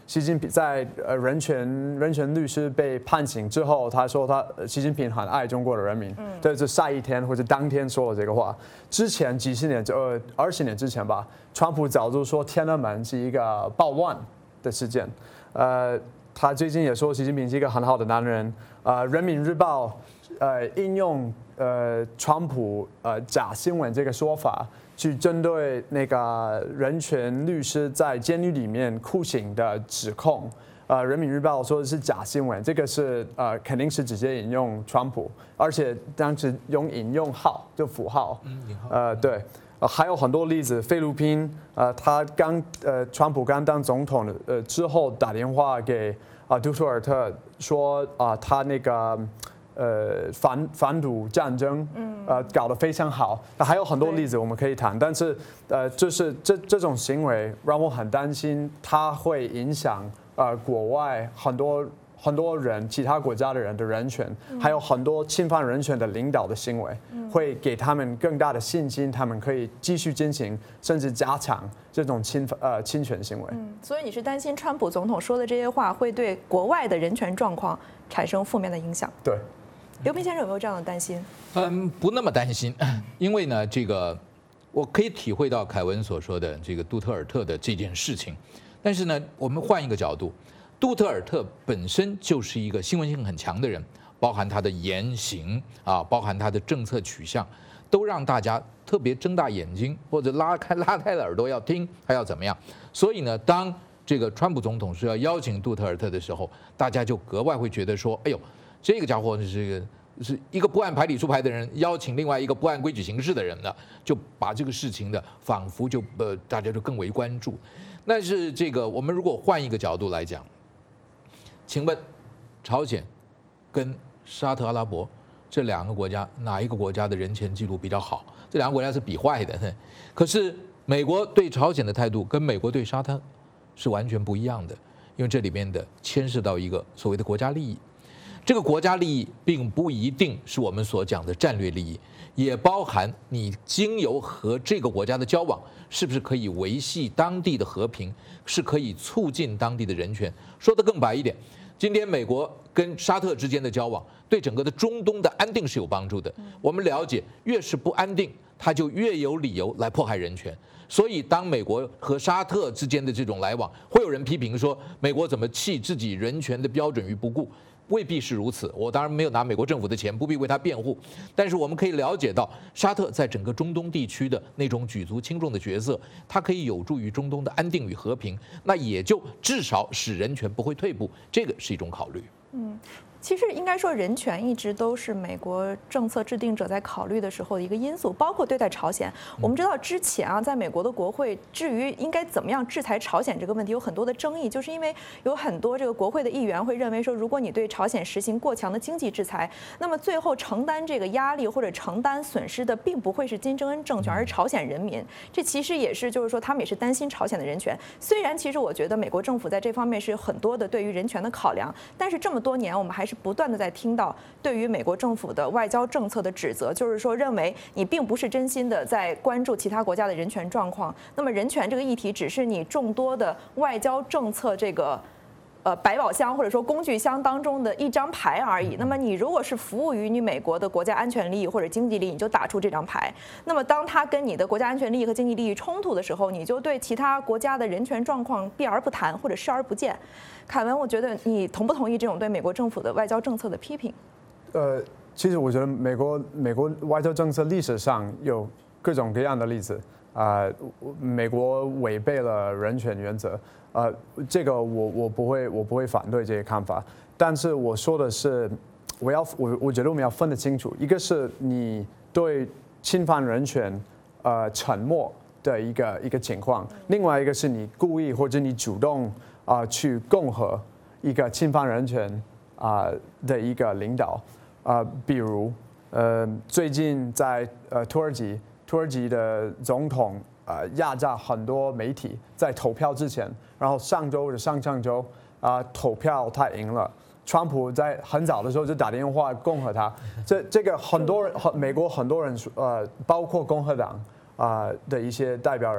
习近平在呃人权人权律师被判刑之后，他说他习近平很爱中国的人民，嗯，这是下一天或者当天说了这个话。之前几十年，呃二十年之前吧，川普早就说天安门是一个暴乱的事件，呃，他最近也说习近平是一个很好的男人，呃，人民日报呃应用呃川普呃假新闻这个说法。去针对那个人权律师在监狱里面酷刑的指控，呃，人民日报说的是假新闻，这个是呃肯定是直接引用川普，而且当时用引用号就符号，呃对，呃还有很多例子，菲律宾呃他刚呃川普刚当总统呃之后打电话给啊杜特尔特说啊他那个。呃，反反赌战争，呃，搞得非常好。还有很多例子我们可以谈，但是呃，就是这这种行为让我很担心，它会影响呃国外很多很多人、其他国家的人的人权，还有很多侵犯人权的领导的行为，会给他们更大的信心，他们可以继续进行，甚至加强这种侵呃侵权行为。 嗯，所以你是担心川普总统说的这些话会对国外的人权状况产生负面的影响？ 对。 刘平先生有没有这样的担心？ 嗯，不那么担心，因为呢，这个我可以体会到凯文所说的这个杜特尔特的这件事情，但是呢，我们换一个角度，杜特尔特本身就是一个新闻性很强的人，包含他的言行啊，包含他的政策取向，都让大家特别睁大眼睛或者拉开拉开了耳朵要听，还要怎么样？所以呢，当这个川普总统是要邀请杜特尔特的时候，大家就格外会觉得说，哎呦。这个家伙是这个是一个不按牌理出牌的人，邀请另外一个不按规矩行事的人呢，就把这个事情的仿佛就呃大家就更为关注。但是这个我们如果换一个角度来讲，请问朝鲜跟沙特阿拉伯这两个国家哪一个国家的人权记录比较好？这两个国家是比坏的，可是美国对朝鲜的态度跟美国对沙特是完全不一样的，因为这里面的牵涉到一个所谓的国家利益。这个国家利益并不一定是我们所讲的战略利益，也包含你经由和这个国家的交往，是不是可以维系当地的和平，是可以促进当地的人权。说得更白一点，今天美国跟沙特之间的交往，对整个的中东的安定是有帮助的。我们了解，越是不安定，它就越有理由来迫害人权。所以，当美国和沙特之间的这种来往，会有人批评说，美国怎么弃自己人权的标准于不顾？未必是如此，我当然没有拿美国政府的钱，不必为他辩护。但是我们可以了解到，沙特在整个中东地区的那种举足轻重的角色，它可以有助于中东的安定与和平，那也就至少使人权不会退步，这个是一种考虑。 嗯。其实应该说，人权一直都是美国政策制定者在考虑的时候的一个因素，包括对待朝鲜。我们知道之前啊，在美国的国会，至于应该怎么样制裁朝鲜这个问题，有很多的争议，就是因为有很多这个国会的议员会认为说，如果你对朝鲜实行过强的经济制裁，那么最后承担这个压力或者承担损失的，并不会是金正恩政权，而是朝鲜人民。这其实也是就是说，他们也是担心朝鲜的人权。虽然其实我觉得美国政府在这方面是有很多的对于人权的考量，但是这么多年我们还是不断的在听到对于美国政府的外交政策的指责，就是说认为你并不是真心的在关注其他国家的人权状况，那么人权这个议题只是你众多的外交政策这个呃百宝箱或者说工具箱当中的一张牌而已。那么你如果是服务于你美国的国家安全利益或者经济利益，你就打出这张牌。那么当它跟你的国家安全利益和经济利益冲突的时候，你就对其他国家的人权状况避而不谈或者视而不见。凯文，我觉得你同不同意这种对美国政府的外交政策的批评？ 呃，其实我觉得美国美国外交政策历史上有各种各样的例子啊、呃，美国违背了人权原则，呃，这个我我不会我不会反对这些看法，但是我说的是，我要我我觉得我们要分得清楚，一个是你对侵犯人权呃沉默的一个一个情况，另外一个是你故意或者你主动啊、呃、去共和一个侵犯人权啊、呃、的一个领导啊、呃，比如呃最近在呃土耳其。土耳其的总统呃压榨很多媒体，在投票之前，然后上周或者上上周啊、呃、投票他赢了，川普在很早的时候就打电话恭贺他。这这个很多人，美国很多人呃包括共和党啊、呃、的一些代表人，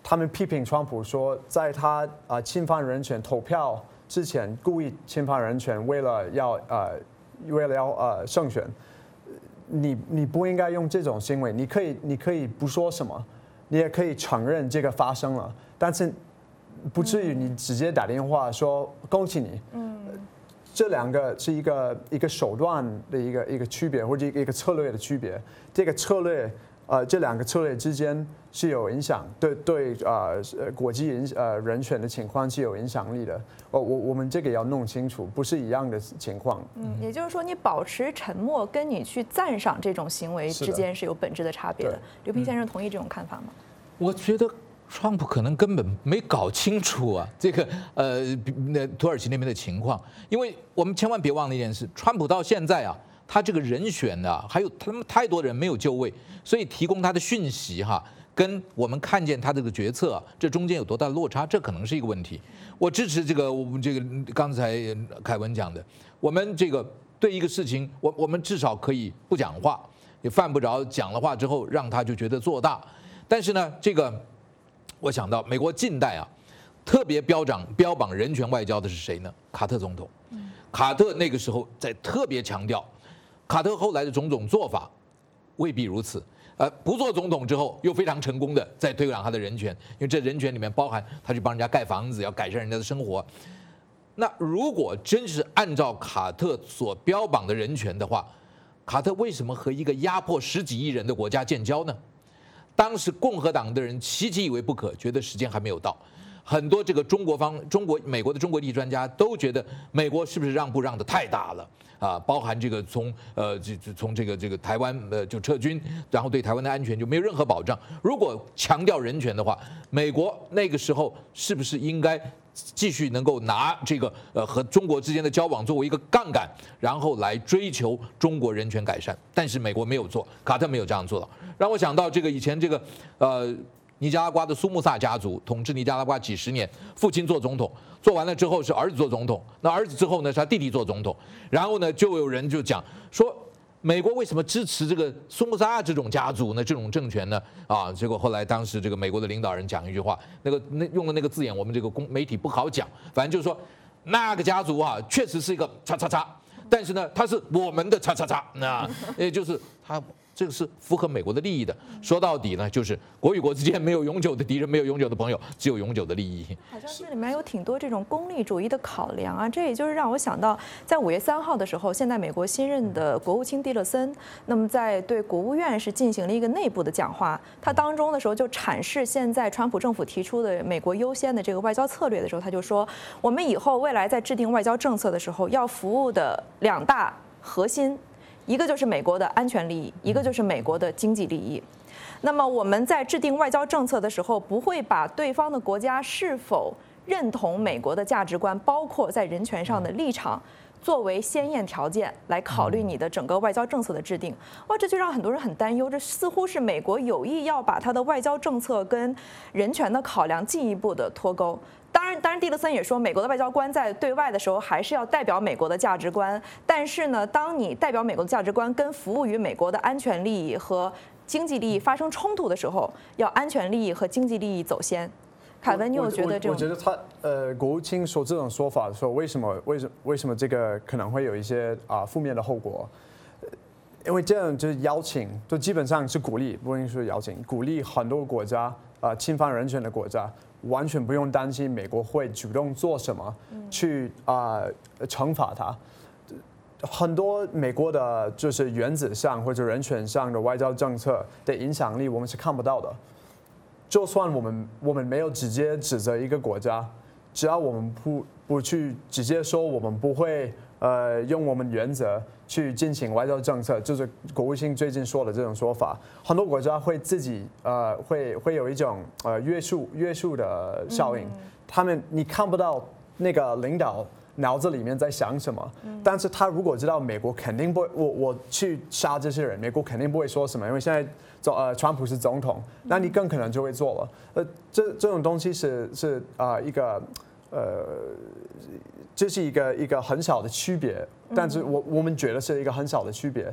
他们批评川普说，在他啊侵犯人权投票之前故意侵犯人权，为了要呃为了要呃胜选，你你不应该用这种行为，你可以你可以不说什么，你也可以承认这个发生了，但是不至于你直接打电话说恭喜你。嗯。这两个是一个一个手段的一个一个区别，或者一个策略的区别。这个策略，呃，这两个策略之间是有影响，对对，呃，国际影呃人权的情况是有影响力的。哦，我我们这个要弄清楚，不是一样的情况。 嗯，也就是说，你保持沉默，跟你去赞赏这种行为之间是有本质的差别的。刘平先生同意这种看法吗？ 我觉得。川普可能根本没搞清楚啊，这个呃，那土耳其那边的情况，因为我们千万别忘了一件事，川普到现在啊，他这个人选啊，还有他们太多人没有就位，所以提供他的讯息哈、啊，跟我们看见他这个决策、啊，这中间有多大的落差，这可能是一个问题。我支持这个我们这个刚才凯文讲的，我们这个对一个事情，我我们至少可以不讲话，也犯不着讲了话之后让他就觉得做大，但是呢，这个。我想到美国近代啊，特别标榜标榜人权外交的是谁呢？卡特总统。卡特那个时候在特别强调，卡特后来的种种做法未必如此。呃，不做总统之后，又非常成功的在推广他的人权，因为这人权里面包含他去帮人家盖房子，要改善人家的生活。那如果真是按照卡特所标榜的人权的话，卡特为什么和一个压迫十几亿人的国家建交呢？当时共和党的人期期以为不可，觉得时间还没有到。很多这个中国方、中国、美国的中国利益专家都觉得，美国是不是让步让得太大了啊？包含这个从呃，这从这个这个台湾呃就撤军，然后对台湾的安全就没有任何保障。如果强调人权的话，美国那个时候是不是应该继续能够拿这个呃和中国之间的交往作为一个杠杆，然后来追求中国人权改善？但是美国没有做，卡特没有这样做到。让我想到这个以前这个呃尼加拉瓜的苏穆萨家族统治尼加拉瓜几十年，父亲做总统，做完了之后是儿子做总统，那儿子之后呢是他弟弟做总统，然后呢就有人就讲说，美国为什么支持这个苏穆萨这种家族呢？这种政权呢？啊，结果后来当时这个美国的领导人讲一句话，那个那用的那个字眼，我们这个公媒体不好讲，反正就是说那个家族啊，确实是一个叉叉叉，但是呢，他是我们的叉叉叉，那也就是他。这个是符合美国的利益的。说到底呢，就是国与国之间没有永久的敌人，没有永久的朋友，只有永久的利益。 好像这里面有挺多这种功利主义的考量啊，这也就是让我想到，在五月三号的时候，现在美国新任的国务卿蒂勒森，那么在对国务院是进行了一个内部的讲话，他当中的时候就阐释现在川普政府提出的美国优先的这个外交策略的时候，他就说，我们以后未来在制定外交政策的时候，要服务的两大核心。一个就是美国的安全利益，一个就是美国的经济利益。那么我们在制定外交政策的时候，不会把对方的国家是否认同美国的价值观，包括在人权上的立场，作为先验条件来考虑你的整个外交政策的制定。哇，这就让很多人很担忧，这似乎是美国有意要把它的外交政策跟人权的考量进一步的脱钩。当然，当然，蒂勒森也说，美国的外交官在对外的时候还是要代表美国的价值观。但是呢，当你代表美国的价值观跟服务于美国的安全利益和经济利益发生冲突的时候，要安全利益和经济利益走先。凯文，你有觉得这种？ 我觉得他呃，国务卿说这种说法的时候，为什么为什么为什么这个可能会有一些啊负面的后果？因为这样就是邀请，就基本上是鼓励，不应该说邀请，鼓励很多国家啊侵犯人权的国家。完全不用担心美国会主动做什么去啊、呃、惩罚他。很多美国的就是原则上或者人权上的外交政策的影响力，我们是看不到的。就算我们我们没有直接指责一个国家，只要我们不不去直接说我们不会呃用我们原则去进行外交政策，就是国务卿最近说的这种说法，很多国家会自己呃会会有一种呃约束约束的效应，他们你看不到那个领导脑子里面在想什么，但是他如果知道美国肯定不会，我我去杀这些人，美国肯定不会说什么，因为现在总呃川普是总统，那你更可能就会做了。呃，这这种东西是是啊、呃、一个呃。这是一个一个很小的区别，但是我我们觉得是一个很小的区别，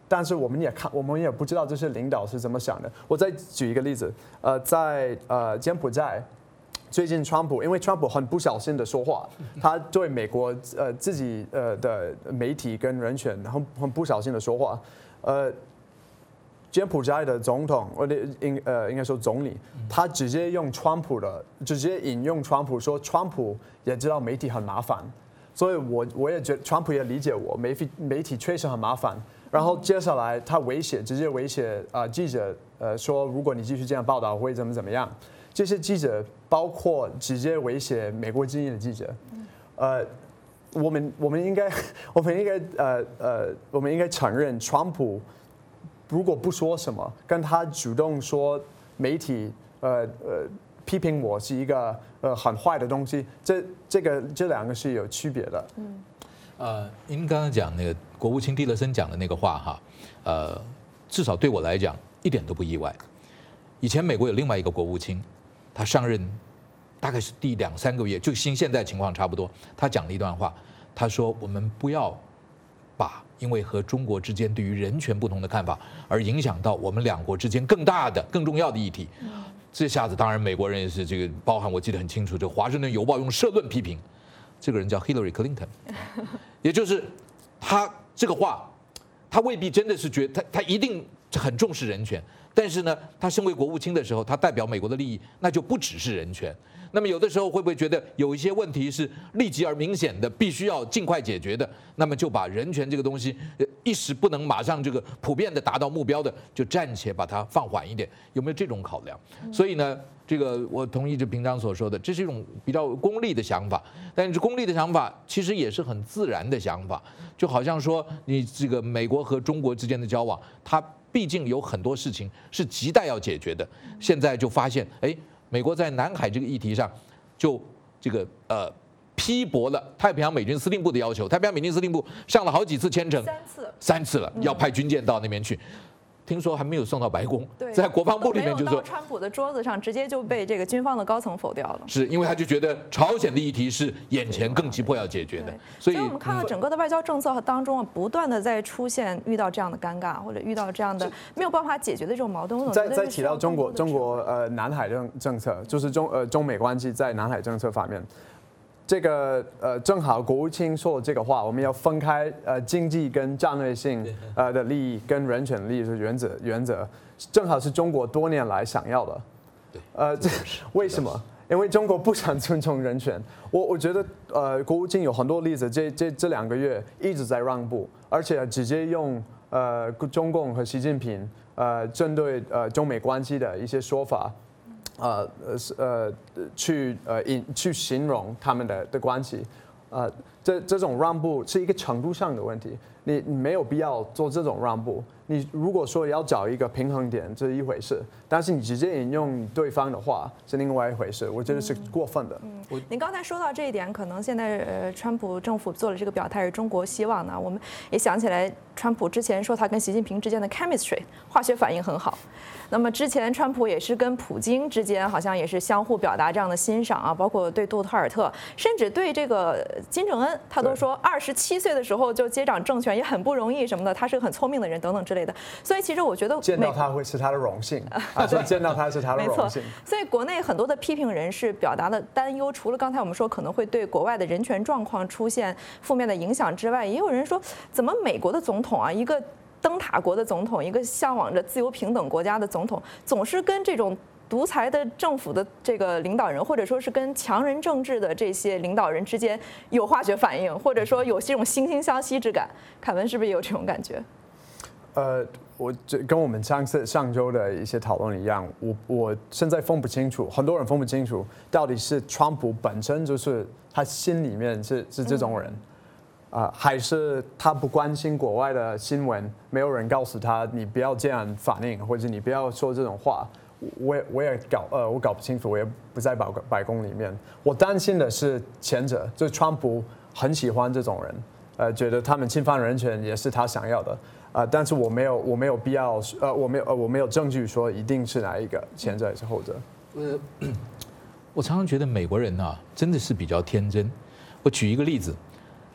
但是我们也看，我们也不知道这些领导是怎么想的。我再举一个例子，呃，在呃柬埔寨，最近川普因为川普很不小心的说话，他对美国呃自己呃的媒体跟人权很很不小心的说话，呃。柬埔寨的总统，或者应呃应该说总理，他直接用川普的，直接引用川普说，川普也知道媒体很麻烦，所以我我也觉得川普也理解我，媒体媒体确实很麻烦。然后接下来他威胁，直接威胁啊、呃、记者，呃说如果你继续这样报道会怎么怎么样。这些记者包括直接威胁美国之音的记者，呃，我们我们应该我们应该呃呃我们应该承认川普。如果不说什么，跟他主动说媒体呃呃批评我是一个呃很坏的东西，这这个这两个是有区别的。 嗯，呃，您刚刚讲那个国务卿蒂勒森讲的那个话哈，呃，至少对我来讲一点都不意外。以前美国有另外一个国务卿，他上任大概是第两三个月，就新现在情况差不多，他讲了一段话，他说我们不要把因为和中国之间对于人权不同的看法，而影响到我们两国之间更大的、更重要的议题。这下子当然美国人也是这个，包含我记得很清楚，这《华盛顿邮报》用社论批评，这个人叫 Hillary Clinton， 也就是他这个话，他未必真的是觉得他他一定很重视人权，但是呢，他身为国务卿的时候，他代表美国的利益，那就不只是人权。那么有的时候会不会觉得有一些问题是立即而明显的，必须要尽快解决的？那么就把人权这个东西，一时不能马上这个普遍的达到目标的，就暂且把它放缓一点，有没有这种考量？所以呢，这个我同意这平常所说的，这是一种比较功利的想法，但是功利的想法其实也是很自然的想法，就好像说你这个美国和中国之间的交往，它毕竟有很多事情是亟待要解决的，现在就发现，哎。美国在南海这个议题上，就这个呃批驳了太平洋美军司令部的要求。太平洋美军司令部上了好几次签呈， 三次， 三次了，要派军舰到那边去。听说还没有送到白宫，在国防部里面就说， 川普的桌子上直接就被这个军方的高层否掉了。 是因为他就觉得朝鲜的议题是眼前更急迫要解决的， 所以我们看到整个的外交政策当中啊，不断的在出现遇到这样的尴尬或者遇到这样的没有办法解决的这种矛盾。 再再提到中国中国呃南海政政策，就是中呃中美关系在南海政策方面。这个呃，正好国务卿说了这个话，我们要分开呃经济跟战略性呃的利益跟人权利益是原则原则，正好是中国多年来想要的。 对， 呃，这为什么？因为中国不想尊重人权。我我觉得呃，国务卿有很多例子，这这这两个月一直在让步，而且直接用呃中共和习近平呃针对呃中美关系的一些说法。呃呃去呃引去形容他们的的关系，呃，这这种让步是一个程度上的问题，你你没有必要做这种让步。你如果说要找一个平衡点，这是一回事，但是你直接引用对方的话是另外一回事，我觉得是过分的。 嗯，嗯您刚才说到这一点，可能现在呃，川普政府做了这个表态是中国希望呢，我们也想起来，川普之前说他跟习近平之间的 chemistry 化学反应很好。那么之前川普也是跟普京之间好像也是相互表达这样的欣赏啊，包括对杜特尔特，甚至对这个金正恩，他都说二十七岁的时候就接掌政权也很不容易什么的，他是个很聪明的人等等之类的。所以其实我觉得见到他会是他的荣幸啊，所以见到他是他的荣幸。 所以国内很多的批评人士表达的担忧，除了刚才我们说可能会对国外的人权状况出现负面的影响之外，也有人说怎么美国的总统啊，一个灯塔国的总统，一个向往着自由平等国家的总统，总是跟这种独裁的政府的这个领导人，或者说是跟强人政治的这些领导人之间有化学反应，或者说有这种惺惺相惜之感。凯文是不是也有这种感觉？ 呃，我这跟我们上次上周的一些讨论一样，我我现在分不清楚，很多人分不清楚，到底是川普本身就是他心里面是是这种人。嗯啊、呃，还是他不关心国外的新闻，没有人告诉他你不要这样反应，或者你不要说这种话。我也我也搞呃，我搞不清楚，我也不在白白宫里面。我担心的是前者，就是川普很喜欢这种人，呃，觉得他们侵犯人权也是他想要的。啊、呃，但是我没有我没有必要呃，我没有呃我没有证据说一定是哪一个前者还是后者。 呃，我常常觉得美国人啊，真的是比较天真。我举一个例子。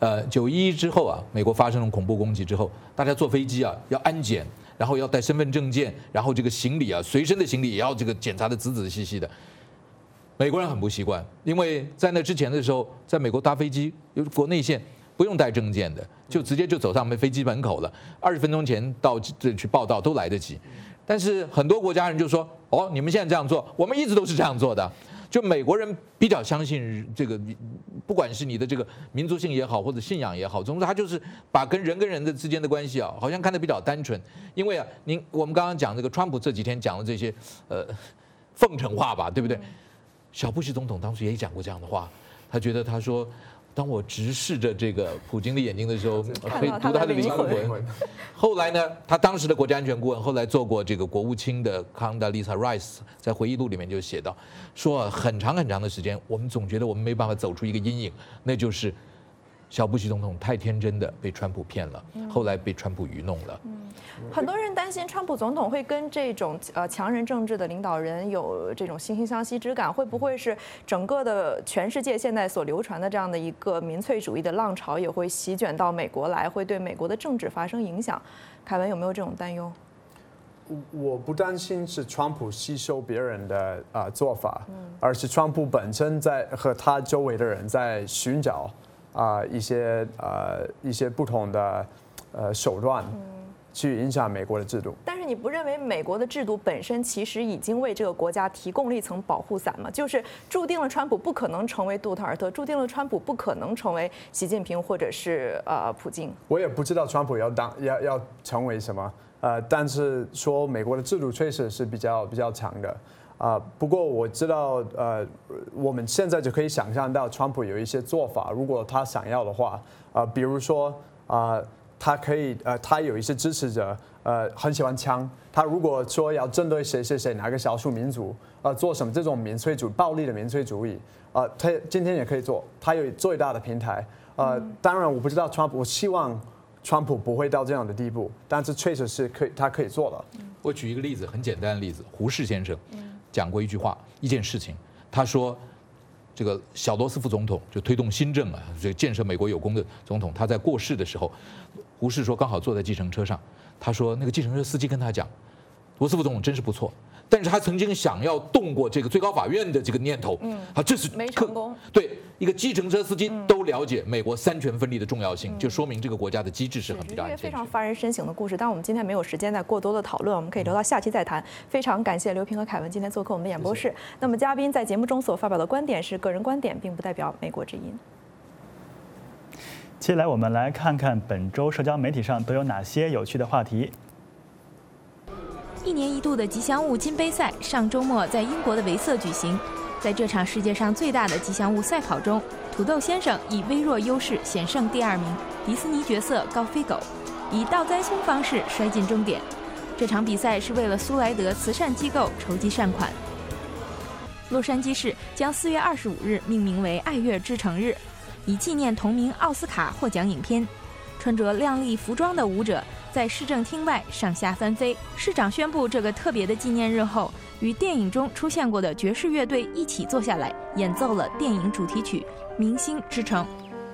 呃，九一一之后啊，美国发生了恐怖攻击之后，大家坐飞机啊要安检，然后要带身份证件，然后这个行李啊，随身的行李也要这个检查的仔仔细细的。美国人很不习惯，因为在那之前的时候，在美国搭飞机有国内线不用带证件的，就直接就走上飞机门口了，二十分钟前到这去报到都来得及。但是很多国家人就说：“哦，你们现在这样做，我们一直都是这样做的。”就美国人比较相信这个，不管是你的这个民族性也好，或者信仰也好，总之他就是把跟人跟人的之间的关系啊，好像看得比较单纯。因为啊，您我们刚刚讲这个川普这几天讲的这些呃奉承话吧，对不对？小布希总统当时也讲过这样的话，他觉得他说。当我直视着这个普京的眼睛的时候，可以读他的灵魂。后来呢，他当时的国家安全顾问，后来做过这个国务卿的康达丽萨 Rice 在回忆录里面就写到，说很长很长的时间，我们总觉得我们没办法走出一个阴影，那就是小布希总统太天真的被川普骗了，后来被川普愚弄了。 嗯，很多人担心川普总统会跟这种呃强人政治的领导人有这种惺惺相惜之感，会不会是整个的全世界现在所流传的这样的一个民粹主义的浪潮也会席卷到美国来，会对美国的政治发生影响？凯文有没有这种担忧？ 我不担心是川普吸收别人的啊、呃、做法，而是川普本身在和他周围的人在寻找。啊、呃，一些呃一些不同的呃手段，去影响美国的制度。 但是你不认为美国的制度本身其实已经为这个国家提供了一层保护伞吗？就是注定了川普不可能成为杜特尔特，注定了川普不可能成为习近平或者是呃普京。 我也不知道川普要当要要成为什么，呃，但是说美国的制度确实是比较比较强的。啊、呃，不过我知道，呃，我们现在就可以想象到，川普有一些做法，如果他想要的话，啊、呃，比如说，啊、呃，他可以，呃，他有一些支持者，呃，很喜欢枪，他如果说要针对谁谁谁哪个少数民族，呃，做什么这种民粹主暴力的民粹主义，啊、呃，他今天也可以做，他有最大的平台，呃，当然我不知道川普，我希望川普不会到这样的地步，但是确实是可以，他可以做的。 我举一个例子，很简单的例子，胡适先生。讲过一句话，一件事情，他说，这个小罗斯福总统就推动新政啊，这个建设美国有功的总统，他在过世的时候，胡适说刚好坐在计程车上，他说那个计程车司机跟他讲，罗斯福总统真是不错，但是他曾经想要动过这个最高法院的这个念头，嗯，啊，这是没成功。 对，一个计程车司机都了解美国三权分立的重要性，就说明这个国家的机制是很比较安全。 非常发人深省的故事，但我们今天没有时间再过多的讨论，我们可以留到下期再谈。非常感谢刘平和凯文今天做客我们的演播室。谢谢。那么嘉宾在节目中所发表的观点是个人观点，并不代表美国之音。 接下来我们来看看本周社交媒体上都有哪些有趣的话题。 一年一度的吉祥物金杯赛上周末在英国的维瑟举行。在这场世界上最大的吉祥物赛跑中，土豆先生以微弱优势险胜第二名迪士尼角色高飞狗，以倒栽葱方式摔进终点。这场比赛是为了苏莱德慈善机构筹集善款。洛杉矶市将四月二十五日命名为爱乐之城日，以纪念同名奥斯卡获奖影片。穿着亮丽服装的舞者在市政厅外上下翻飞。市长宣布这个特别的纪念日后，与电影中出现过的爵士乐队一起坐下来演奏了电影主题曲《明星之城》。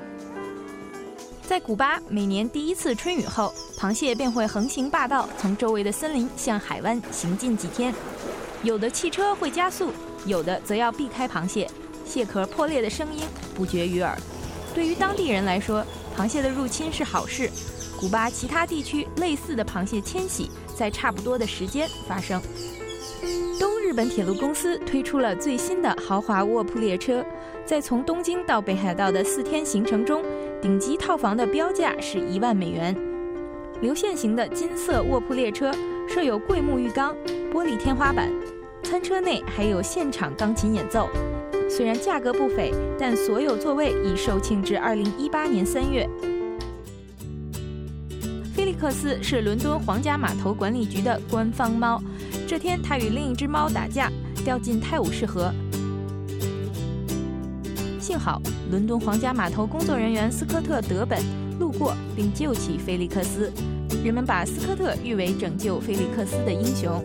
在古巴，每年第一次春雨后，螃蟹便会横行霸道，从周围的森林向海湾行进几天。有的汽车会加速，有的则要避开螃蟹，蟹壳破裂的声音不绝于耳。对于当地人来说，螃蟹的入侵是好事。古巴其他地区类似的螃蟹迁徙在差不多的时间发生。东日本铁路公司推出了最新的豪华卧铺列车，在从东京到北海道的四天行程中，顶级套房的标价是一万美元。流线型的金色卧铺列车设有桂木浴缸、玻璃天花板，餐车内还有现场钢琴演奏。虽然价格不菲，但所有座位已售罄至二零一八年三月。菲利克斯是伦敦皇家码头管理局的官方猫。这天，他与另一只猫打架，掉进泰晤士河。幸好，伦敦皇家码头工作人员斯科特·德本路过并救起菲利克斯。人们把斯科特誉为拯救菲利克斯的英雄。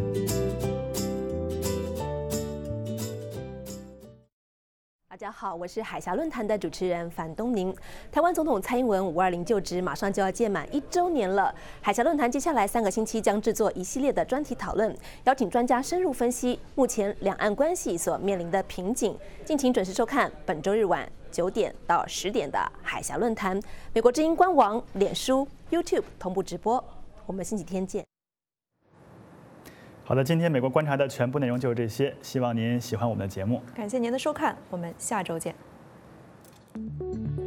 大家好，我是海峡论坛的主持人樊东宁。台湾总统蔡英文五二零就职，马上就要届满一周年了。海峡论坛接下来三个星期将制作一系列的专题讨论，邀请专家深入分析目前两岸关系所面临的瓶颈。敬请准时收看本周日晚九点到十点的海峡论坛，美国之音官网、脸书、YouTube 同步直播。我们星期天见。 好的，今天美国观察的全部内容就是这些，希望您喜欢我们的节目。 感谢您的收看，我们下周见。